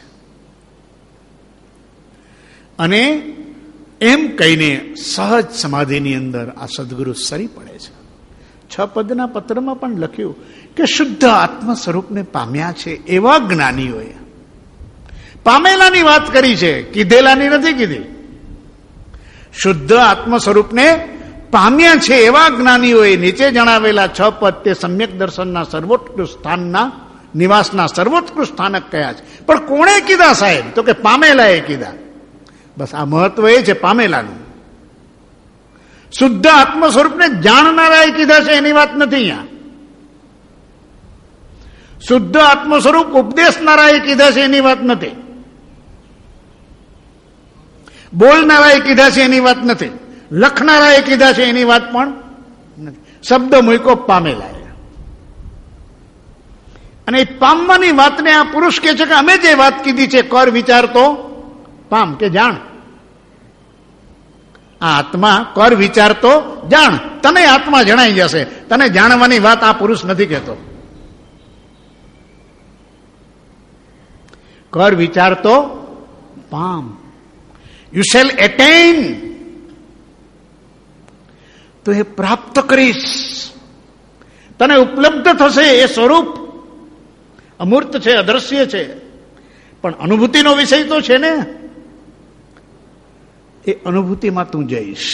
અને એમ કહીને સહજ સમાધિની અંદર આ સદગુરુ સરી પડે છે. 6 પદના પત્રમાં પણ લખ્યું કે શુદ્ધ આત્મ સ્વરૂપને પામ્યા છે એવા જ્ઞાનીઓએ. પામેલાની વાત કરી છે, કીધેલાની નથી કીધી. શુદ્ધ આત્મ સ્વરૂપને પામ્યા છે એવા જ્ઞાનીઓએ નીચે જણાવેલા 6 પદ તે સમ્યક દર્શનના સર્વોત્કૃષ્ટ સ્થાનના નિવાસના સર્વોત્કૃષ્ટ સ્થાનક કયા છે. પણ કોણે કીધા સાહેબ? તો કે પામેલાએ કીધા. બસ આ મહત્વ એ છે પામેલાનું. શુદ્ધ આત્મ સ્વરૂપને જાણનારાએ કીધા છે એની વાત નથી અહીંયા. શુદ્ધ આત્મ સ્વરૂપ ઉપદેશનારાએ કીધા છે એની વાત નથી. બોલનારાએ કીધા છે એની વાત નથી. લખનારાએ કીધા છે એની વાત પણ નથી. શબ્દ મૂકો પામેલાએ. અને એ પામવાની વાતને આ પુરુષ કહે છે કે અમે જે વાત કીધી છે, કર વિચાર તો પામ, કે જાણ. આ આત્મા કર વિચાર તો જાણ. તને આત્મા જણાઈ જશે. તને જાણવાની વાત આ પુરુષ નથી કહેતો. કર વિચાર તો પામ. You shell એટેઇન. તો એ પ્રાપ્ત કરીશ, તને ઉપલબ્ધ થશે. એ સ્વરૂપ અમૂર્ત છે, અદ્રશ્ય છે, પણ અનુભૂતિનો વિષય તો છે ને. એ અનુભૂતિમાં તું જઈશ.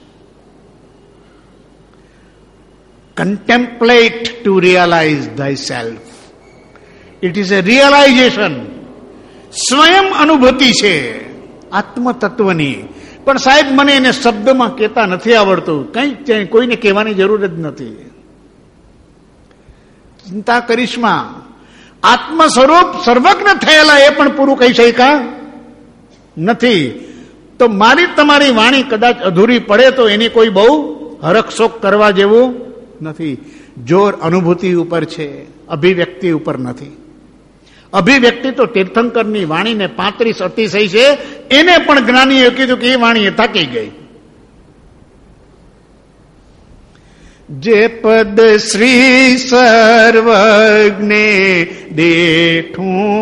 Contemplate to realise thyself. It is a realisation. સ્વયં અનુભૂતિ છે આત્મતત્વની. પણ સાહેબ મને એને શબ્દમાં કહેતા નથી આવડતું. કંઈ કોઈને કહેવાની જરૂર જ નથી. ચિંતા કરીશમાં. આત્મ સ્વરૂપ સર્વજ્ઞ થયેલા એ પણ પૂરું કહી શક્યા નથી. તો મારી તમારી વાણી કદાચ અધૂરી પડે તો એની કોઈ બહુ હરખશોક કરવા જેવું નથી. જોર અનુભૂતિ ઉપર છે, અભિવ્યક્તિ ઉપર નથી. અભિવ્યક્તિ તો તીર્થંકરની વાણીને 35 અતિશય છે. એને પણ જ્ઞાનીએ કીધું કે એ વાણી થાકી ગઈ. જે પદ શ્રી સર્વજ્ઞે દેઠું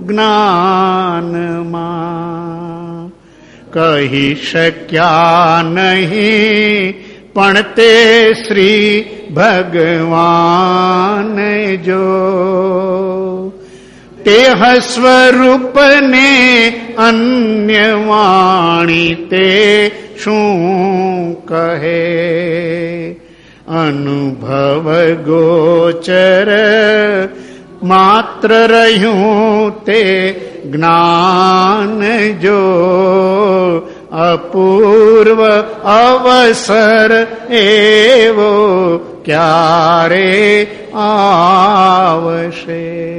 જ્ઞાનમાં કહી શક્યા નહીં, પણ તે શ્રી ભગવાન જો તે સ્વરૂપને અન્ય વાણી તે શું કહે, અનુભવ ગોચર માત્ર રહ્યું તે જ્ઞાન જો, અપૂર્વ અવસર એવો ક્યારે આવશે.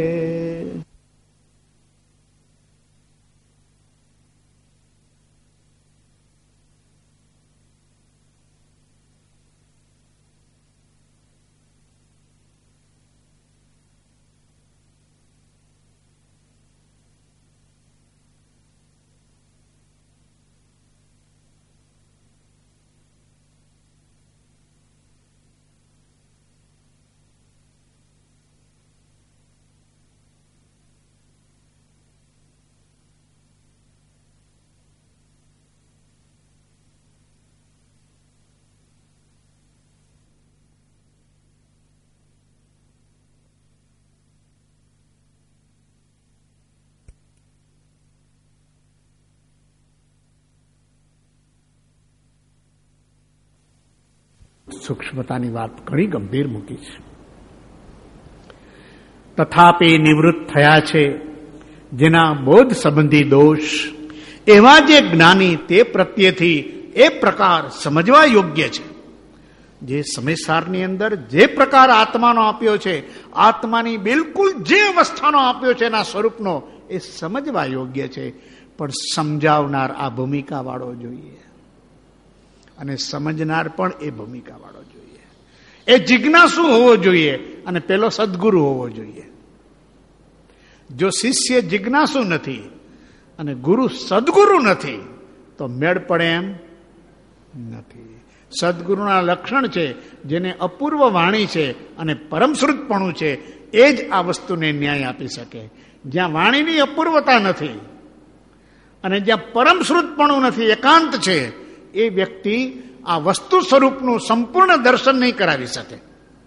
સૂક્ષ્મતાની વાત ઘણી ગંભીર મૂકી છે. તથાપી નિવૃત્ત થયા છે જેના બોધ સંબંધી દોષ, એવા જે જ્ઞાની તે પ્રત્યેથી એ પ્રકાર સમજવા યોગ્ય છે. જે સમયસારની અંદર જે પ્રકાર આત્માનો આપ્યો છે, આત્માની બિલકુલ જે અવસ્થાનો આપ્યો છે એના સ્વરૂપનો, એ સમજવા યોગ્ય છે. પણ સમજાવનાર આ ભૂમિકા વાળો જોઈએ, અને સમજનાર પણ એ ભૂમિકા વાળો જોઈએ. એ જિજ્ઞાસુ હોવો જોઈએ અને પેલો સદગુરુ હોવો જોઈએ. જો શિષ્ય જિજ્ઞાસુ નથી અને ગુરુ સદગુરુ નથી તો મેળ પડે એમ નથી. સદગુરુના લક્ષણ છે, જેને અપૂર્વ વાણી છે અને પરમશ્રુતપણું છે, એ જ આ વસ્તુને ન્યાય આપી શકે. જ્યાં વાણીની અપૂર્વતા નથી અને જ્યાં પરમશ્રુતપણું નથી, એકાંત છે, એ વ્યક્તિ આ વસ્તુ સ્વરૂપનું સંપૂર્ણ દર્શન નહીં કરાવી શકે.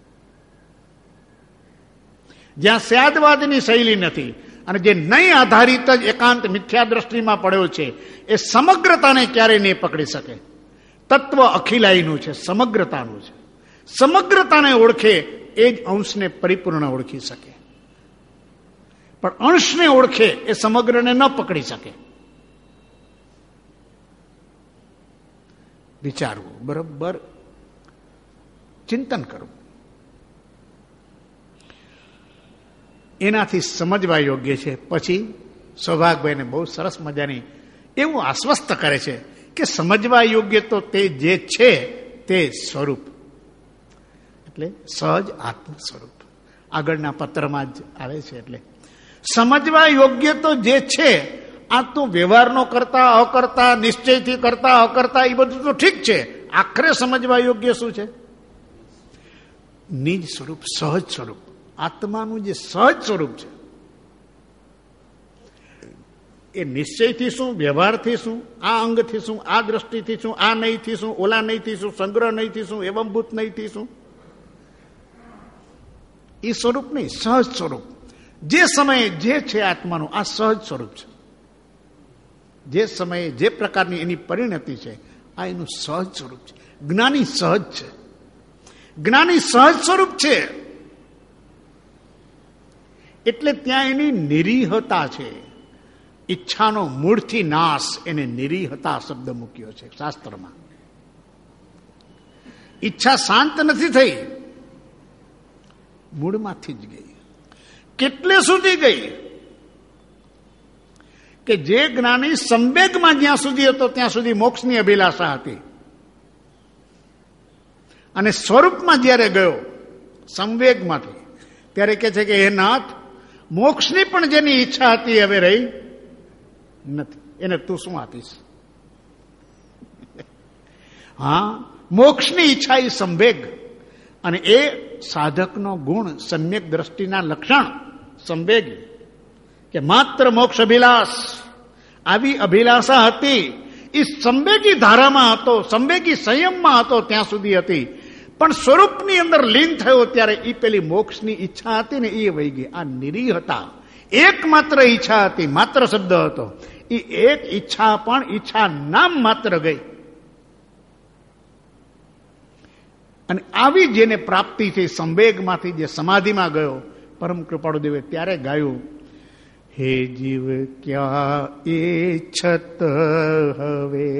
જ્યાં સ્યાદવાદની શૈલી નથી અને જે નહીં આધારિત જ એકાંત મિથ્યા દ્રષ્ટિમાં પડ્યો છે, એ સમગ્રતાને ક્યારેય નહીં પકડી શકે. તત્વ અખિલાઈનું છે, સમગ્રતાનું છે. સમગ્રતાને ઓળખે એ જ અંશને પરિપૂર્ણ ઓળખી શકે. પણ અંશને ઓળખે એ સમગ્રને ન પકડી શકે. વિચારવું, બરોબર ચિંતન કરવું, એનાથી સમજવા યોગ્ય છે. પછી સૌભાગભાઈને બહુ સરસ મજાની એવું આશ્વસ્ત કરે છે કે સમજવા યોગ્ય તો તે જે છે તે સ્વરૂપ, એટલે સહજ આત્મ સ્વરૂપ. આગળના પત્રમાં જ આવે છે. એટલે સમજવા યોગ્ય તો જે છે, આ તો વ્યવહારનો કરતા અકર્તા, નિશ્ચયથી કરતા અકર્તા, એ બધું તો ઠીક છે. આખરે સમજવા યોગ્ય શું છે? નિજ સ્વરૂપ, સહજ સ્વરૂપ, આત્માનું જે સહજ સ્વરૂપ છે. એ નિશ્ચયથી શું, વ્યવહારથી શું, આ અંગથી શું, આ દ્રષ્ટિથી શું, આ નહીંથી શું, ઓલા નહીંથી શું, સંગ્રહ નહીંથી શું, એવંભૂત નહીંથી શું, એ સ્વરૂપ નહીં, સહજ સ્વરૂપ. જે સમયે જે છે આત્માનું આ સહજ સ્વરૂપ છે. જે સમયે જે પ્રકારની એની પરિણતિ છે, આ એનું સહજ સ્વરૂપ છે. જ્ઞાની સહજ છે, જ્ઞાની સહજ સ્વરૂપ છે. એટલે ત્યાં એની નિરીહતા છે. ઈચ્છાનો મૂળથી નાશ, એને નિરીહતા શબ્દ મૂક્યો છે શાસ્ત્રમાં. ઈચ્છા શાંત નથી થઈ, મૂળમાંથી જ ગઈ. કેટલે સુધી ગઈ કે જે જ્ઞાની સંવેગમાં જ્યાં સુધી હતો ત્યાં સુધી મોક્ષની અભિલાષા હતી, અને સ્વરૂપમાં જ્યારે ગયો સંવેગમાંથી, ત્યારે કહે છે કે હે નાથ, મોક્ષની પણ જેની ઈચ્છા હતી હવે રહી નથી, એને તું શું આપીશ? હા, મોક્ષની ઈચ્છા એ સંવેગ, અને એ સાધકનો ગુણ, સમ્યક દ્રષ્ટિના લક્ષણ સંવેગી, કે માત્ર મોક્ષ અભિલાષ, આવી અભિલાષા હતી એ સંવેગી ધારામાં હતો, સંવેગી સંયમમાં હતો ત્યાં સુધી હતી. પણ સ્વરૂપની અંદર લીન થયો ત્યારે એ પેલી મોક્ષની ઈચ્છા હતી ને એ વહી ગઈ. આ નિરીહ હતા, એકમાત્ર ઈચ્છા હતી, માત્ર શબ્દ હતો. એ એક ઈચ્છા પણ ઈચ્છા નામ માત્ર ગઈ. અને આવી જેને પ્રાપ્તિ થઈ સંવેગમાંથી, જે સમાધિમાં ગયો, પરમ કૃપાળુ દેવે ત્યારે ગાયું, હે જીવ ક્યાં ઈચ્છત હવે,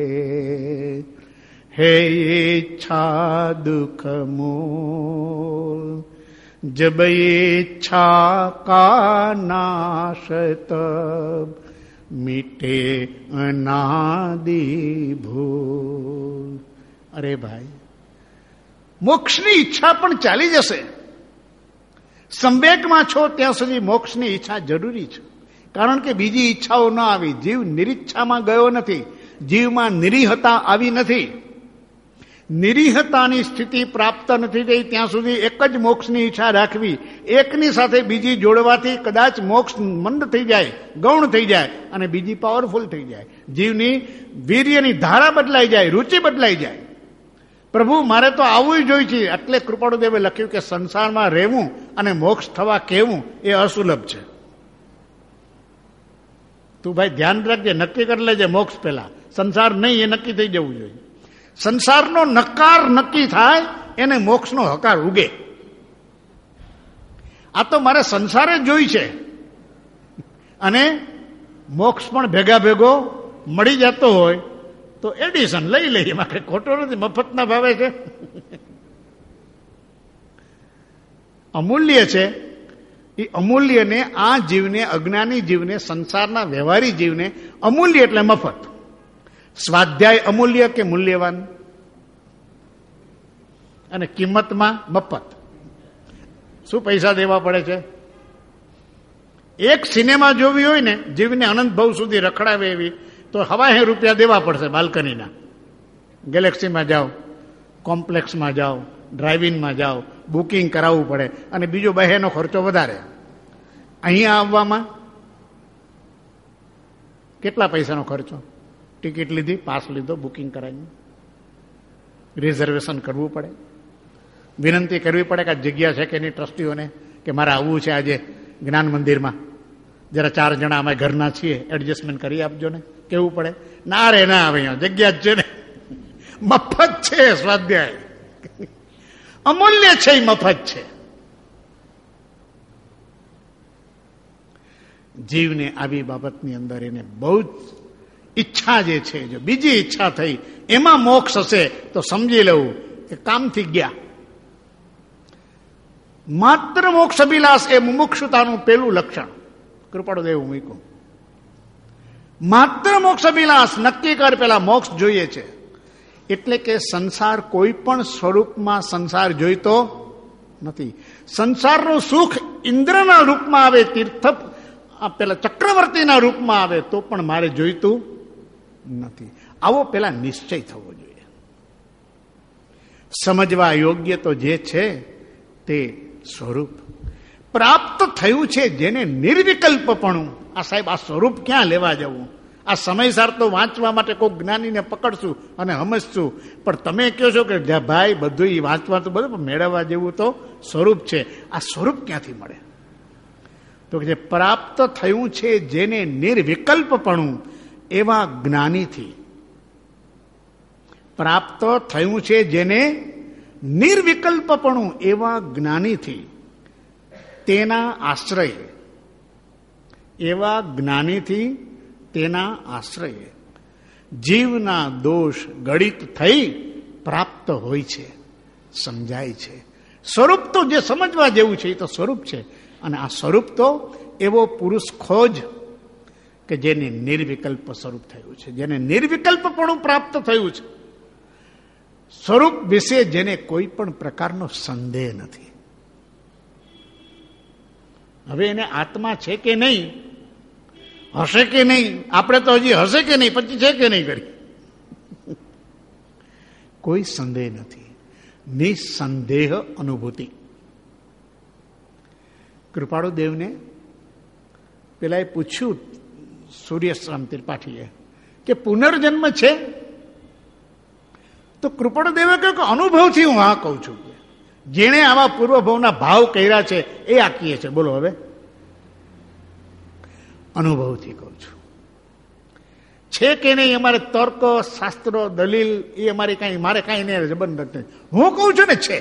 હે ઈચ્છા દુઃખ મૂલ, જબ ઈચ્છા કા નાશ તબ મીટે અનાદિ ભૂલ. અરે ભાઈ, મોક્ષની ઈચ્છા પણ ચાલી જશે. સંવેગમાં છો ત્યાં સુધી મોક્ષની ઈચ્છા જરૂરી છે, કારણ કે બીજી ઈચ્છાઓ ન આવી. જીવ નિરીચ્છામાં ગયો નથી, જીવમાં નિરીહતા આવી નથી. નિરીહતાની સ્થિતિ પ્રાપ્ત નથી થઈ ત્યાં સુધી એક જ મોક્ષની ઈચ્છા રાખવી, એકની સાથે બીજી જોડવાથી કદાચ મોક્ષ મંદ થઈ જાય, ગૌણ થઈ જાય અને બીજી પાવરફુલ થઈ જાય. જીવની વીર્યની ધારા બદલાઈ જાય, રુચિ બદલાઈ જાય. પ્રભુ મારે તો આવવું જોઈએ છે. એટલે કૃપાળુદેવે લખ્યું કે સંસારમાં રહેવું અને મોક્ષ થવા કહેવું એ અસુલભ છે. તું ભાઈ ધ્યાન રાખજે, નક્કી કરી લેજે મોક્ષ પહેલા, સંસાર નહીં એ નક્કી થઈ જવું જોઈએ. સંસારનો નકાર નક્કી થાય એને મોક્ષનો હકાર ઉગે. આ તો મારે સંસારે જોઈ છે અને મોક્ષ પણ ભેગા ભેગો મળી જતો હોય તો એડિશન લઈ લઈએ, એમાં કઈ ખોટો નથી, મફતના ભાવે છે. અમૂલ્ય છે. એ અમૂલ્યને આ જીવને, અજ્ઞાની જીવને, સંસારના વ્યવહારી જીવને અમૂલ્ય એટલે મફત. સ્વાધ્યાય અમૂલ્ય કે મૂલ્યવાન, અને કિંમતમાં મફત. શું પૈસા દેવા પડે છે? એક સિનેમા જોવી હોય ને, જીવને અનંત ભવ સુધી રખડાવે એવી, તો હવાહે રૂપિયા દેવા પડશે. બાલ્કનીના ગેલેક્સીમાં જાઓ, કોમ્પ્લેક્સમાં જાઓ, ડ્રાઇવિંગમાં જાઓ, બુકિંગ કરાવવું પડે અને બીજો બહેનો ખર્ચો વધારે. અહીંયા આવવામાં કેટલા પૈસાનો ખર્ચો? ટિકિટ લીધી, પાસ લીધો, બુકિંગ કરાવી, રિઝર્વેશન કરવું પડે, વિનંતી કરવી પડે કે જગ્યા છે કે નહીં ટ્રસ્ટીઓને, કે મારે આવવું છે આજે જ્ઞાન મંદિરમાં, જરા 4 જણા અમે ઘરના છીએ, એડજસ્ટમેન્ટ કરી આપજો ને, કેવું પડે. ના રે ના આવે, અહીંયા જગ્યા જ છે ને, મફત છે સ્વાધ્યાય, અમૂલ્ય છે, મફત છે. જીવને આવી બાબતની અંદર એને બહુ જ ઈચ્છા જે છે, જો બીજી ઈચ્છા થઈ એમાં મોક્ષ હશે તો સમજી લેવું કે કામથી ગયા. માત્ર મોક્ષ અભિલાષ એ મુમુક્ષુતાનું પેલું લક્ષણ કૃપાળુ દેવ મૂક્યું. માત્ર મોક્ષ અભિલાષ, નક્કી કર પેલા મોક્ષ જોઈએ છે. એટલે કે સંસાર કોઈ પણ સ્વરૂપમાં સંસાર જોઈતો નથી. સંસારનું સુખ ઇન્દ્રના રૂપમાં આવે, તીર્થ પેલા ચક્રવર્તીના રૂપમાં આવે તો પણ મારે જોઈતું નથી. આવો પેલા નિશ્ચય થવો જોઈએ. સમજવા યોગ્ય તો જે છે તે સ્વરૂપ પ્રાપ્ત થયું છે, જેને નિર્વિકલ્પપણું. આ સાહેબ, આ સ્વરૂપ ક્યાં લેવા જવું? આ સમયસાર તો વાંચવા માટે કોઈ જ્ઞાનીને પકડશું અને સમજશું, પણ તમે કહો છો કે ભાઈ બધું વાંચવા તો બધું મેળવવા જેવું તો સ્વરૂપ છે. આ સ્વરૂપ ક્યાંથી મળે? તો જે પ્રાપ્ત થયું છે જેને નિર્વિકલ્પપણું, એવા જ્ઞાનીથી. પ્રાપ્ત થયું છે જેને નિર્વિકલ્પપણું, એવા જ્ઞાનીથી, તેના આશ્રય, એવા જ્ઞાનીથી તેના આશ્રય જીવના દોષ ગણિત થઈ પ્રાપ્ત હોય છે, સમજાય છે. સ્વરૂપ તો જે સમજવા જેવું છે એ તો સ્વરૂપ છે. અને આ સ્વરૂપ તો એવો પુરુષ ખોજ કે જેને નિર્વિકલ્પ સ્વરૂપ થયું છે, જેને નિર્વિકલ્પપણું પ્રાપ્ત થયું છે. સ્વરૂપ વિશે જેને કોઈ પણ પ્રકારનો સંદેહ નથી. હવે એને આત્મા છે કે નહીં, હશે કે નહીં, આપણે તો હજી હશે કે નહીં, પછી છે કે નહીં કરી કોઈ સંદેહ નથી. નિસંદેહ અનુભૂતિ. કૃપાળુ દેવને પેલા એ પૂછ્યું સૂર્યશ્રામ ત્રિપાઠીએ કે પુનર્જન્મ છે? તો કૃપાળુ દેવે કહ્યું કે અનુભવથી હું હા કહું છું. જેણે આવા પૂર્વભાવના ભાવ કર્યા છે એ આ કહે છે. બોલો હવે, અનુભવથી કહું છું. છે કે નહીં અમારે તર્ક શાસ્ત્રો દલીલ એ અમારી કાંઈ, મારે કાંઈ નહીં જબરદસ્ત નથી. હું કહું છું ને છે,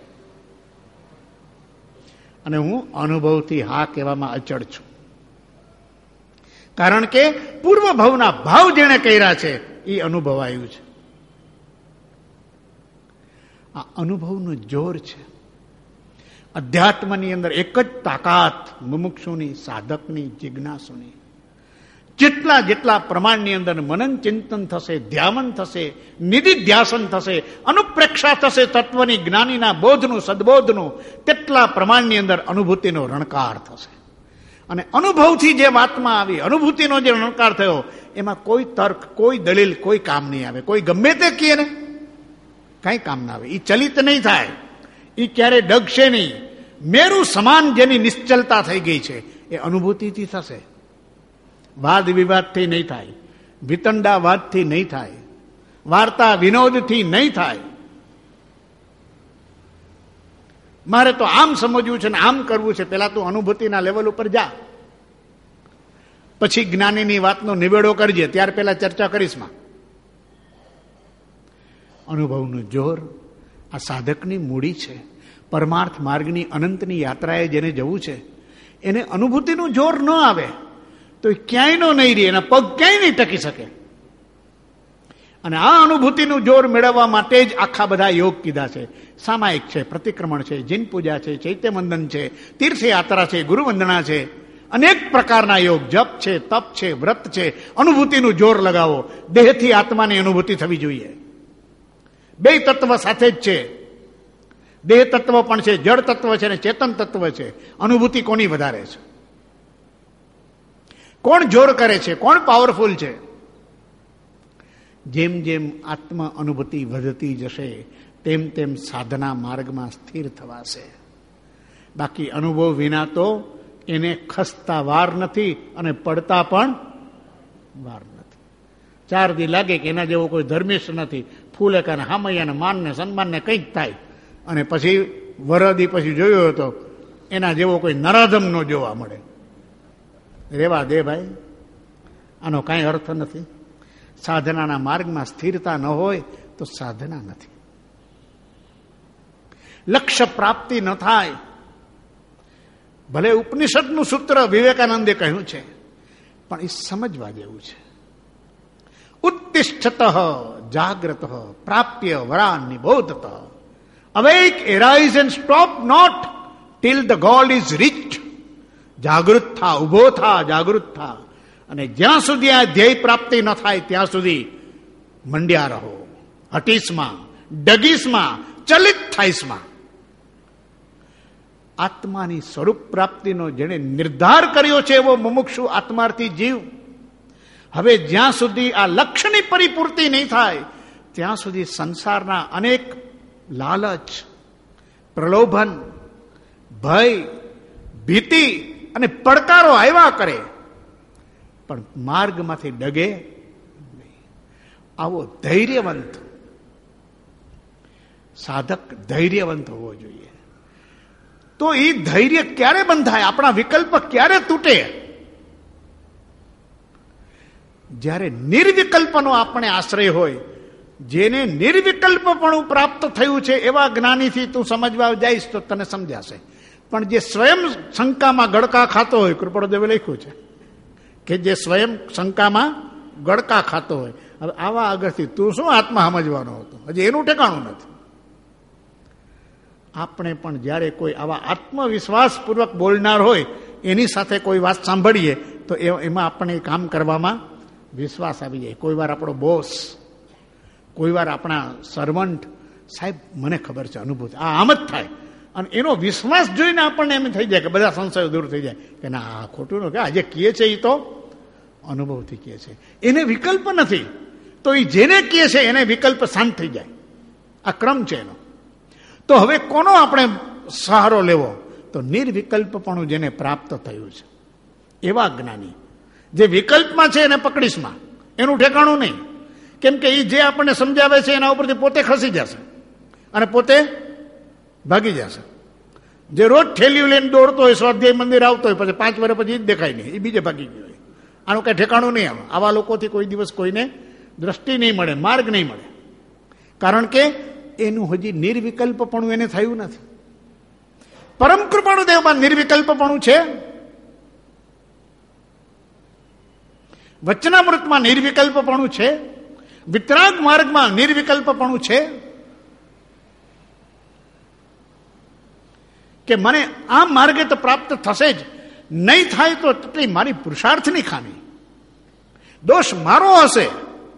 અને હું અનુભવથી હા કહેવામાં અચળ છું. કારણ કે પૂર્વ ભાવના ભાવ જેણે કર્યા છે એ અનુભવાયું છે. આ અનુભવનું જોર છે. અધ્યાત્મની અંદર એક જ તાકાત મુમુક્ષુની, સાધકની, જિજ્ઞાસુની. જેટલા પ્રમાણની અંદર મનન ચિંતન થશે, ધ્યાન થશે, નિધિધ્યાસન થશે, અનુપ્રેક્ષા થશે તત્વની, જ્ઞાનીના બોધનું, સદબોધનું, તેટલા પ્રમાણની અંદર અનુભૂતિનો રણકાર થશે. અને અનુભવથી જે વાતમાં આવી, અનુભૂતિનો જે રણકાર થયો, એમાં કોઈ તર્ક, કોઈ દલીલ, કોઈ કામ નહીં આવે. કોઈ ગમે તે કહે ને કઈ કામ ના આવે. એ ચલિત નહીં થાય, એ ક્યારે ડગશે નહીં. મેરુ સમાન જેની નિશ્ચલતા થઈ ગઈ છે એ અનુભૂતિથી થશે. વાદ વિવાદથી નહીં થાય, વિતંડાવાદથી નહીં થાય, વાર્તા વિનોદથી નહીં થાય. મારે તો આમ સમજવું છે ને આમ કરવું છે. પેલા તું અનુભૂતિના લેવલ ઉપર જા, પછી જ્ઞાનીની વાતનો નિવેડો કરજે, ત્યાર પેલા ચર્ચા કરીશ માં. અનુભવનું જોર આ સાધકની મૂડી છે. પરમાર્થ માર્ગની અનંતની યાત્રાએ જેને જવું છે એને અનુભૂતિનું જોર ન આવે તો એ ક્યાંય નહીં રહે, એના પગ ક્યાંય નહીં ટકી શકે. અને આ અનુભૂતિનું જોર મેળવવા માટે જ આખા બધા યોગ કીધા છે. સામાયિક છે, પ્રતિક્રમણ છે, જીન પૂજા છે, ચૈત્યવંદન છે, તીર્થયાત્રા છે, ગુરુવંદના છે, અનેક પ્રકારના યોગ, જપ છે, તપ છે, વ્રત છે. અનુભૂતિનું જોર લગાવો. દેહથી આત્માની અનુભૂતિ થવી જોઈએ. બે તત્વ સાથે જ છે. દેહ તત્વ પણ છે, જળ તત્વ છે અને ચેતન તત્વ છે. અનુભૂતિ કોની વધારે છે? કોણ જોર કરે છે? કોણ પાવરફુલ છે? જેમ જેમ આત્મ અનુભૂતિ વધતી જશે તેમ તેમ સાધના માર્ગમાં સ્થિર થવાશે. બાકી અનુભવ વિના તો એને ખસતા વાર નથી અને પડતા પણ વાર નથી. 4 દી લાગે કે એના જેવો કોઈ ધર્મિષ્ઠ નથી. ફૂલે કાને હામૈયાને માનને સન્માનને કંઈક થાય, અને પછી વરદી પછી જોયો હતો એના જેવો કોઈ નરાધમ ન જોવા મળે. રેવા દે ભાઈ, આનો કાંઈ અર્થ નથી. સાધનાના માર્ગમાં સ્થિરતા ન હોય તો સાધના નથી. લક્ષ્ય પ્રાપ્તિ ન થાય. ભલે ઉપનિષદનું સૂત્ર વિવેકાનંદે કહ્યું છે, પણ એ સમજવા જેવું છે. ઉત્તિષ્ઠત જાગ્રત પ્રાપ્ય Varan નિબોધત. Awake, arise and stop not till the goal is reached. જાગૃત થા, ઉભો થા, જાગૃત થા. અને જ્યાં સુધી આ ધ્યેય પ્રાપ્તિ ન થાય ત્યાં સુધી મંડ્યા રહો. હટીસમાં, ડગીસમાં, ચલિત થાઈસમાં. આત્માની સ્વરૂપ પ્રાપ્તિનો જેણે નિર્ધાર કર્યો છે એવો મુમુક્ષુ આત્માર્થી જીવ હવે જ્યાં સુધી આ લક્ષ્યની પરિપૂર્તિ નહીં થાય ત્યાં સુધી સંસારના અનેક લાલચ, પ્રલોભન, ભય, ભીતિ અને પડકારો આવ્યા કરે, પણ માર્ગમાંથી ડગે નહીં. આવો ધૈર્યવંત સાધક ધૈર્યવંત હોવો જોઈએ. તો એ ધૈર્ય ક્યારે બંધાય? આપણા વિકલ્પ ક્યારે તૂટે? જ્યારે નિર્વિકલ્પનો આપણે આશ્રય હોય. જેને નિર્વિકલ્પપણું પ્રાપ્ત થયું છે એવા જ્ઞાનીથી તું સમજવા જઈશ તો તને સમજાશે. પણ જે સ્વયં શંકામાં ગડકા ખાતો હોય, કૃપાળુદેવે લખ્યું છે કે જે સ્વયં શંકામાં ગડકા ખાતો હોય, હવે આવા આગળથી તું શું આત્મા સમજવાનો હતો? હજી એનું ઠેકાણું નથી. આપણે પણ જ્યારે કોઈ આવા આત્મવિશ્વાસપૂર્વક બોલનાર હોય એની સાથે કોઈ વાત સાંભળીએ તો એમાં આપણે કામ કરવામાં વિશ્વાસ આવી જાય. કોઈ વાર આપણો બોસ, કોઈ વાર આપણા સર્વન્ટ, સાહેબ મને ખબર છે, અનુભૂતિ આ આમ જ થાય. અને એનો વિશ્વાસ જોઈને આપણને એમ થઈ જાય કે બધા સંશયો દૂર થઈ જાય કે ના આ ખોટું ન કે આજે કહે છે એ તો અનુભવથી કહે છે, એને વિકલ્પ નથી. તો એ જેને કહે છે એને વિકલ્પ શાંત થઈ જાય. આ ક્રમ છે એનો. તો હવે કોનો આપણે સહારો લેવો? તો નિર્વિકલ્પપણું જેને પ્રાપ્ત થયું છે એવા જ્ઞાની. જે વિકલ્પમાં છે એને પકડીશમાં, એનું ઠેકાણું નહીં. કેમ કે એ જે આપણને સમજાવે છે એના ઉપરથી પોતે ખસી જશે અને પોતે ભાગી જશે. જે રોજ ઠેલીઓ લઈને દોડતો હોય, સ્વાધ્યાય મંદિર આવતો હોય, પછી 5 વર્ષ પછી જ દેખાય નહીં, એ બીજે ભાગી ગયો હોય. આનું કઈ ઠેકાણું નહીં આવે. આવા લોકોથી કોઈ દિવસ કોઈને દ્રષ્ટિ નહીં મળે, માર્ગ નહીં મળે. કારણ કે એનું હજી નિર્વિકલ્પપણું એને થયું નથી. પરમ કૃપાળુ દેવમાં નિર્વિકલ્પપણું છે, વચનામૃતમાં નિર્વિકલ્પપણું છે, વિતરાગ માર્ગમાં નિર્વિકલ્પપણું છે. કે મને આ માર્ગે તો પ્રાપ્ત થશે જ, નહીં થાય તો એટલી મારી પુરુષાર્થની ખામી, દોષ મારો હશે.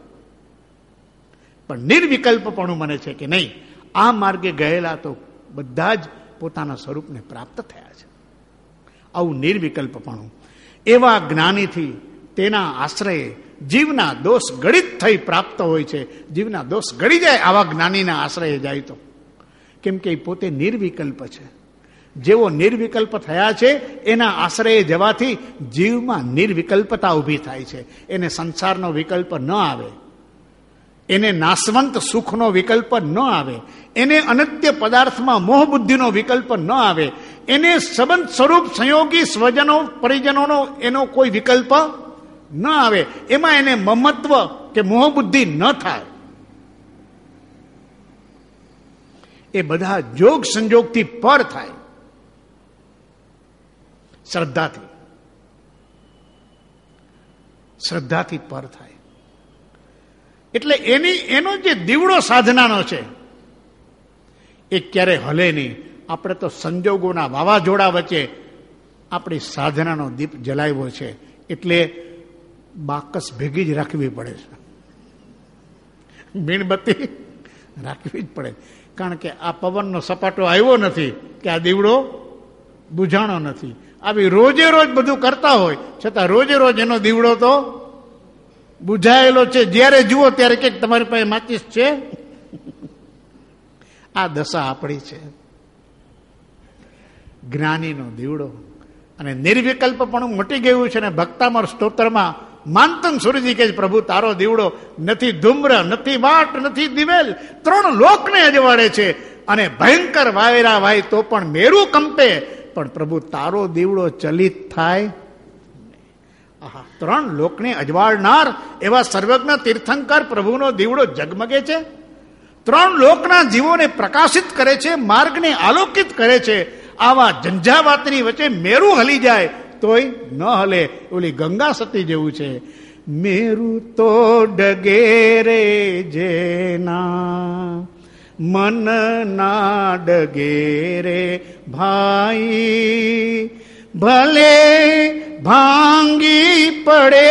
પણ નિર્વિકલ્પપણું મને છે કે નહીં, આ માર્ગે ગયેલા તો બધા જ પોતાના સ્વરૂપને પ્રાપ્ત થયા છે. આવું નિર્વિકલ્પપણું એવા જ્ઞાનીથી, તેના આશ્રયે જીવના દોષ ગળિત થઈ પ્રાપ્ત હોય છે. જીવના દોષ ગળી જાય આવા જ્ઞાનીના આશ્રયે જાય તો. કેમ કે એ પોતે નિર્વિકલ્પ છે. જેવો નિર્વિકલ્પ થયા છે એના આશ્રયે જવાથી જીવમાં નિર્વિકલ્પતા ઊભી થાય છે. એને સંસારનો વિકલ્પ ન આવે, એને નાશવંત સુખનો વિકલ્પ ન આવે, એને અનિત્ય પદાર્થમાં મોહ બુદ્ધિનો વિકલ્પ ન આવે, એને સંબંધ સ્વરૂપ સંયોગી સ્વજનો પરિજનોનો એનો કોઈ વિકલ્પ ન આવે, એમાં એને મમત્વ કે મોહ બુદ્ધિ ન થાય. એ બધા જોગ સંજોગથી પર થાય, શ્રદ્ધાથી પર થાય. એટલે એનો જે દીવડો સાધનાનો છે એ ક્યારે હલે નહીં. આપણે તો સંજોગોના વાવાઝોડા વચ્ચે આપણી સાધનાનો દીપ જલાવ્યો છે, એટલે બાકસ ભેગી જ રાખવી પડે છે, મીણબત્તી રાખવી જ પડે. કારણ કે આ પવનનો સપાટો આવ્યો નથી કે આ દીવડો બુઝાણો નથી. આવી રોજે રોજ બધું કરતા હોય છતાં રોજે રોજ એનો દીવડો તો બુઝાયેલો છે. જ્યારે જુઓ ત્યારે કે તમારી પાસે માચીસ છે. આ દશા આપણી છે, જ્ઞાનીનો દીવડો. અને નિર્વિકલ્પ પણ મટી ગયું છે. ને ભક્તામર સ્તોત્રમાં માનતન સુરજી કે પ્રભુ તારો દીવડો નથી ધૂમ્ર, નથી વાટ, નથી દિવેલ, 3 લોકને અજવાડે છે. અને ભયંકર વાયરા વાય તો પણ મેરુ કંપે, પણ પ્રભુ તારો દીવડો ચલિત થાય. 3 લોકને અજવાળનાર એવા સર્વજ્ઞ તીર્થંકર પ્રભુનો દીવડો ઝગમગે છે. 3 લોકના જીવોને પ્રકાશિત કરે છે, માર્ગને આલોકિત કરે છે. આવા ઝંઝાવાતની વચ્ચે મેરુ હલી જાય તોય ન હલે. ઓલી ગંગા સતી જેવું છે. મેરુ તો ડગે રે જેના મન ના ડગે રે ભાઈ, ભલે ભાંગી પડે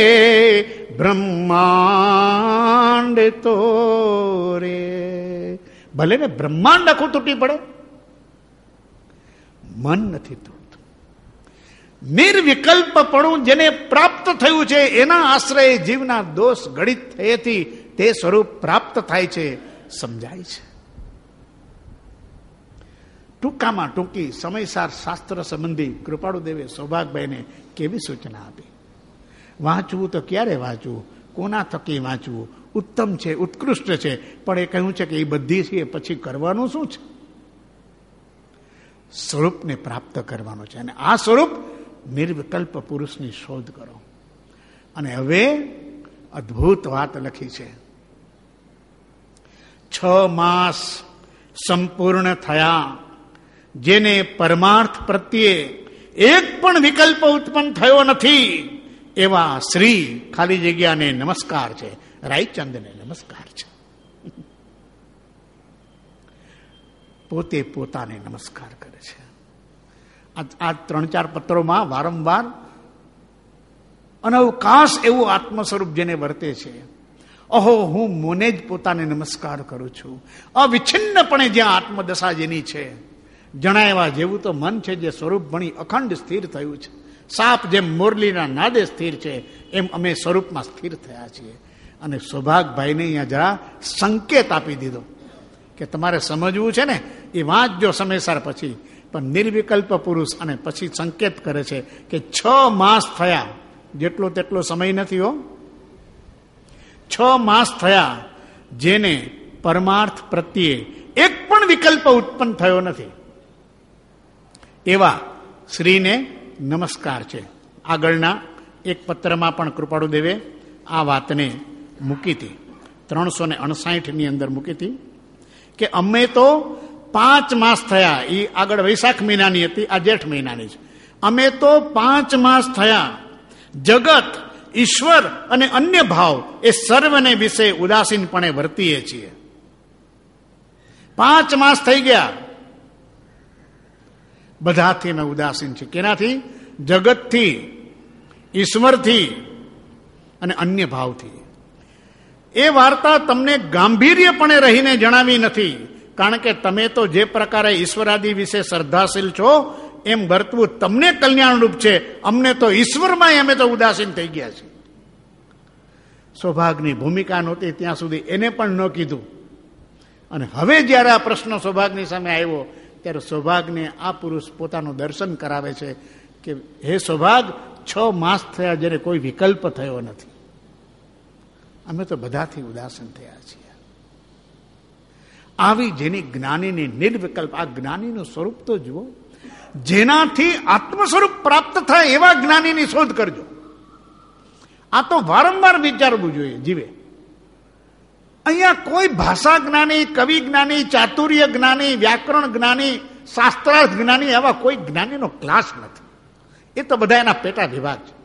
બ્રહ્માંડ તો રે. ભલે ને બ્રહ્માંડ આખું તૂટી પડે, મન નથી તૂટતું. નિર્વિકલ્પપણું જેને પ્રાપ્ત થયું છે એના આશ્રયે જીવના દોષ ગણિત થયેથી તે સ્વરૂપ પ્રાપ્ત થાય છે, સમજાય છે. ટૂંકામાં ટૂંકી સમયસાર શાસ્ત્ર સંબંધી કૃપાળુદેવે સૌભાગભાઈને કેવી સૂચના આપી. વાંચવું તો ક્યારે વાંચવું, કોના થકી વાંચવું, ઉત્તમ છે, ઉત્કૃષ્ટ છે, પણ એ કહ્યું છે કે એ બધી છે પછી કરવાનું શું છે? સ્વરૂપને પ્રાપ્ત કરવાનું છે. અને આ સ્વરૂપ નિર્વિકલ્પ પુરુષની શોધ કરો. અને હવે અદ્ભુત વાત લખી છે. 6 માસ સંપૂર્ણ થયા, જેને પરમાર્થ પ્રત્યે એક પણ વિકલ્પ ઉત્પન્ન થયો નથી, એવા શ્રી ખાલી જગ્યાને નમસ્કાર છે, રાયચંદને નમસ્કાર છે. પોતે પોતાને નમસ્કાર કરે છે. આ 3-4 પત્રોમાં વારંવાર અનવકાશ એવું આત્મ સ્વરૂપ જેને વર્તે છે. અહો, હું મને જ પોતાને નમસ્કાર કરું છું. અવિચ્છિન્નપણે જ્યાં આત્મદશા જેની છે, જણાવ્યા જેવું તો મન છે જે સ્વરૂપ ભણી અખંડ સ્થિર થયું છે. સાપ જેમ મોરલીના નાદે સ્થિર છે, એમ અમે સ્વરૂપમાં સ્થિર થયા છીએ. અને સૌભાગભાઈને અહીંયા જરા સંકેત આપી દીધો કે તમારે સમજવું છે ને એ વાંચજો સમયસર પછી. પણ નિર્વિકલ્પ પુરુષ, અને પછી સંકેત કરે છે કે 6 માસ થયા, જેટલો તેટલો સમય નથી હો, 6 માસ થયા જેને પરમાર્થ પ્રત્યે એક પણ વિકલ્પ ઉત્પન્ન થયો નથી, એવા શ્રીને નમસ્કાર છે. આગળના એક પત્રમાં પણ કૃપાળુદેવે આ વાતને મૂકી હતી, 359 અંદર મૂકી હતી કે અમે તો 5 માસ થયા. એ આગળ વૈશાખ મહિનાની હતી, આ જેઠ મહિનાની છે. અમે તો 5 માસ થયા જગત, ઈશ્વર અને અન્ય ભાવ એ સર્વને વિશે ઉદાસીનપણે વર્તીએ છીએ. 5 માસ થઈ ગયા, બધાથી અમે ઉદાસીન છીએ. કેનાથી? જગતથી, ઈશ્વરથી અને અન્ય ભાવથી. એ વાર્તા તમને ગાંભીર્યપણે રહીને જણાવી નથી, કારણ કે તમે તો જે પ્રકારે ઈશ્વરાદિ વિશે શ્રદ્ધાશીલ છો એમ વર્તવું તમને કલ્યાણરૂપ છે. અમને તો ઈશ્વરમાં અમે તો ઉદાસીન થઈ ગયા છીએ. સૌભાગની ભૂમિકા નહોતી ત્યાં સુધી એને પણ ન કીધું. અને હવે જ્યારે આ પ્રશ્ન સૌભાગની સામે આવ્યો ત્યારે સૌભાગને આ પુરુષ પોતાનું દર્શન કરાવે છે કે હે સૌભાગ, 6 માસ થયા જેને કોઈ વિકલ્પ થયો નથી. અમે તો બધાથી ઉદાસીન થયા છીએ. આવી જેની જ્ઞાનીની નિર્વિકલ્પ, આ જ્ઞાનીનું સ્વરૂપ તો જુઓ. જેનાથી આત્મ સ્વરૂપ પ્રાપ્ત થાય એવા જ્ઞાનીની શોધ કરજો. આ તો વારંવાર વિચારવું જોઈએ જીવે. અહીંયા કોઈ ભાષા જ્ઞાની, કવિ જ્ઞાની, ચાતુર્ય જ્ઞાની, વ્યાકરણ જ્ઞાની, શાસ્ત્રાર્થ જ્ઞાની, એવા કોઈ જ્ઞાનીનો ક્લાસ નથી. એ તો બધા એના પેટા વિભાગ છે.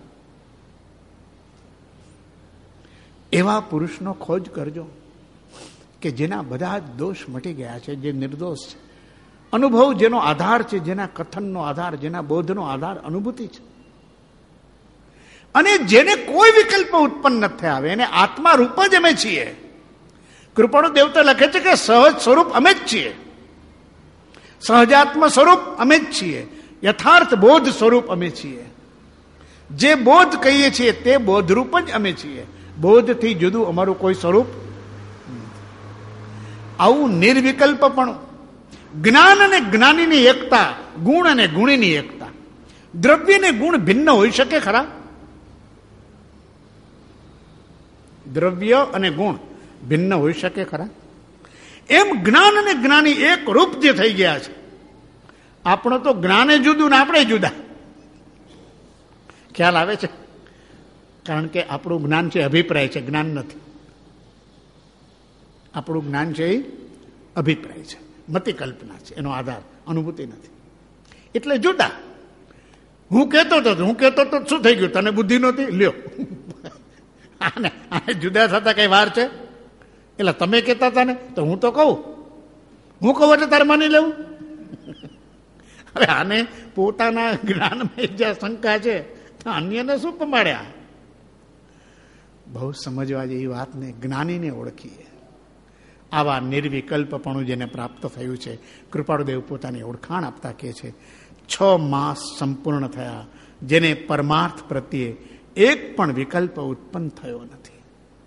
એવા પુરુષનો ખોજ કરજો કે જેના બધા જ દોષ મટી ગયા છે, જે નિર્દોષ છે. અનુભવ જેનો આધાર છે, જેના કથનનો આધાર, જેના બોધનો આધાર અનુભૂતિ છે, અને જેને કોઈ વિકલ્પ ઉત્પન્ન નથી થયા, એને આત્મા રૂપ જ અમે છીએ. કૃપાળુ દેવતા લખે છે કે સહજ સ્વરૂપ અમે જ છીએ, સહજાત્મ સ્વરૂપ અમે જ છીએ, યથાર્થ બોધ સ્વરૂપ અમે છીએ. જે બોધ કહીએ છીએ તે બોધરૂપ જ અમે છીએ. બોધથી જુદું અમારું કોઈ સ્વરૂપ. આવું નિર્વિકલ્પ પણ, જ્ઞાન અને જ્ઞાનીની એકતા, ગુણ અને ગુણીની એકતા. દ્રવ્ય ને ગુણ ભિન્ન હોઈ શકે ખરા? દ્રવ્ય અને ગુણ ભિન્ન હોઈ શકે ખરા? એમ જ્ઞાન અને જ્ઞાની એક રૂપ જે થઈ ગયા છે. આપણો તો જ્ઞાને જુદું ને આપણે જુદા. ખ્યાલ આવે છે? કારણ કે આપણું જ્ઞાન છે અભિપ્રાય છે, જ્ઞાન નથી. આપણું જ્ઞાન છે એ અભિપ્રાય છે, મતિ કલ્પના છે, એનો આધાર અનુભૂતિ નથી. એટલે જુદા. હું કહેતો તો શું થઈ ગયું? તને બુદ્ધિ નહોતી? લ્યો, આને જુદા થતા કઈ વાર છે? એટલે તમે કહેતા હતા ને, તો હું તો કહું, હું કહું એટલે તારે માની લેવું. હવે આને પોતાના જ્ઞાનમાં જ્યાં શંકા છે તો અન્યને શું પમાડ્યા? બહુ સમજવા જેવી વાતને, જ્ઞાનીને ઓળખીએ. આવા નિર્વિકલ્પપણું જેને પ્રાપ્ત થયું છે, કૃપાળુદેવ પોતાની ઓળખાણ આપતા કહે છે 6 માસ સંપૂર્ણ થયા જેને પરમાર્થ પ્રત્યે એક પણ વિકલ્પ ઉત્પન્ન થયો નથી.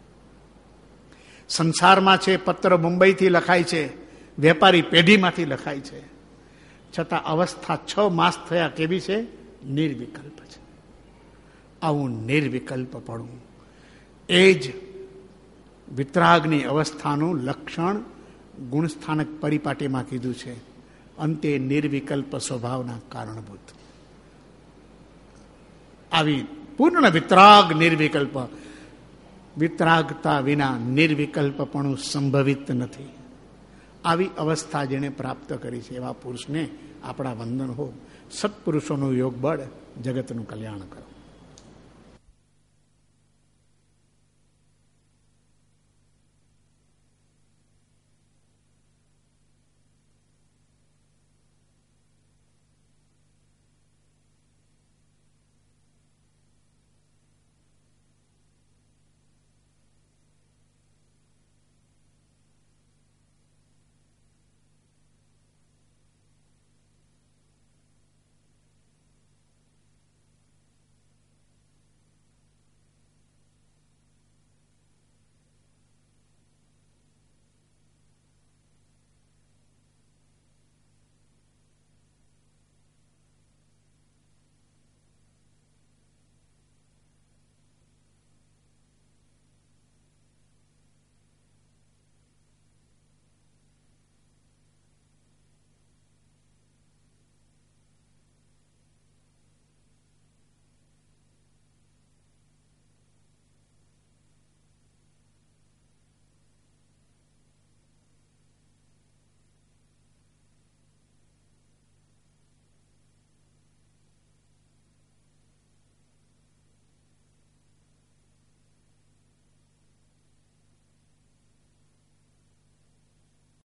સંસારમાં છે, પત્ર મુંબઈથી લખાય છે, વેપારી પેઢીમાંથી લખાય છે, છતાં અવસ્થા 6 માસ થયા કેવી છે? નિર્વિકલ્પ છે. આવું નિર્વિકલ્પપણું એ જ વિતરાગની અવસ્થાનું લક્ષણ ગુણસ્થાનક પરિપાટીમાં કીધું છે. અંતે નિર્વિકલ્પ સ્વભાવના કારણભૂત. આવી પૂર્ણ વિતરાગ નિર્વિકલ્પ, વિતરાગતા વિના નિર્વિકલ્પપણું સંભવિત નથી. આવી અવસ્થા જેને પ્રાપ્ત કરી છે એવા પુરુષને આપણા વંદન હો. સત્પુરુષોનું યોગ બળ જગતનું કલ્યાણ કરો.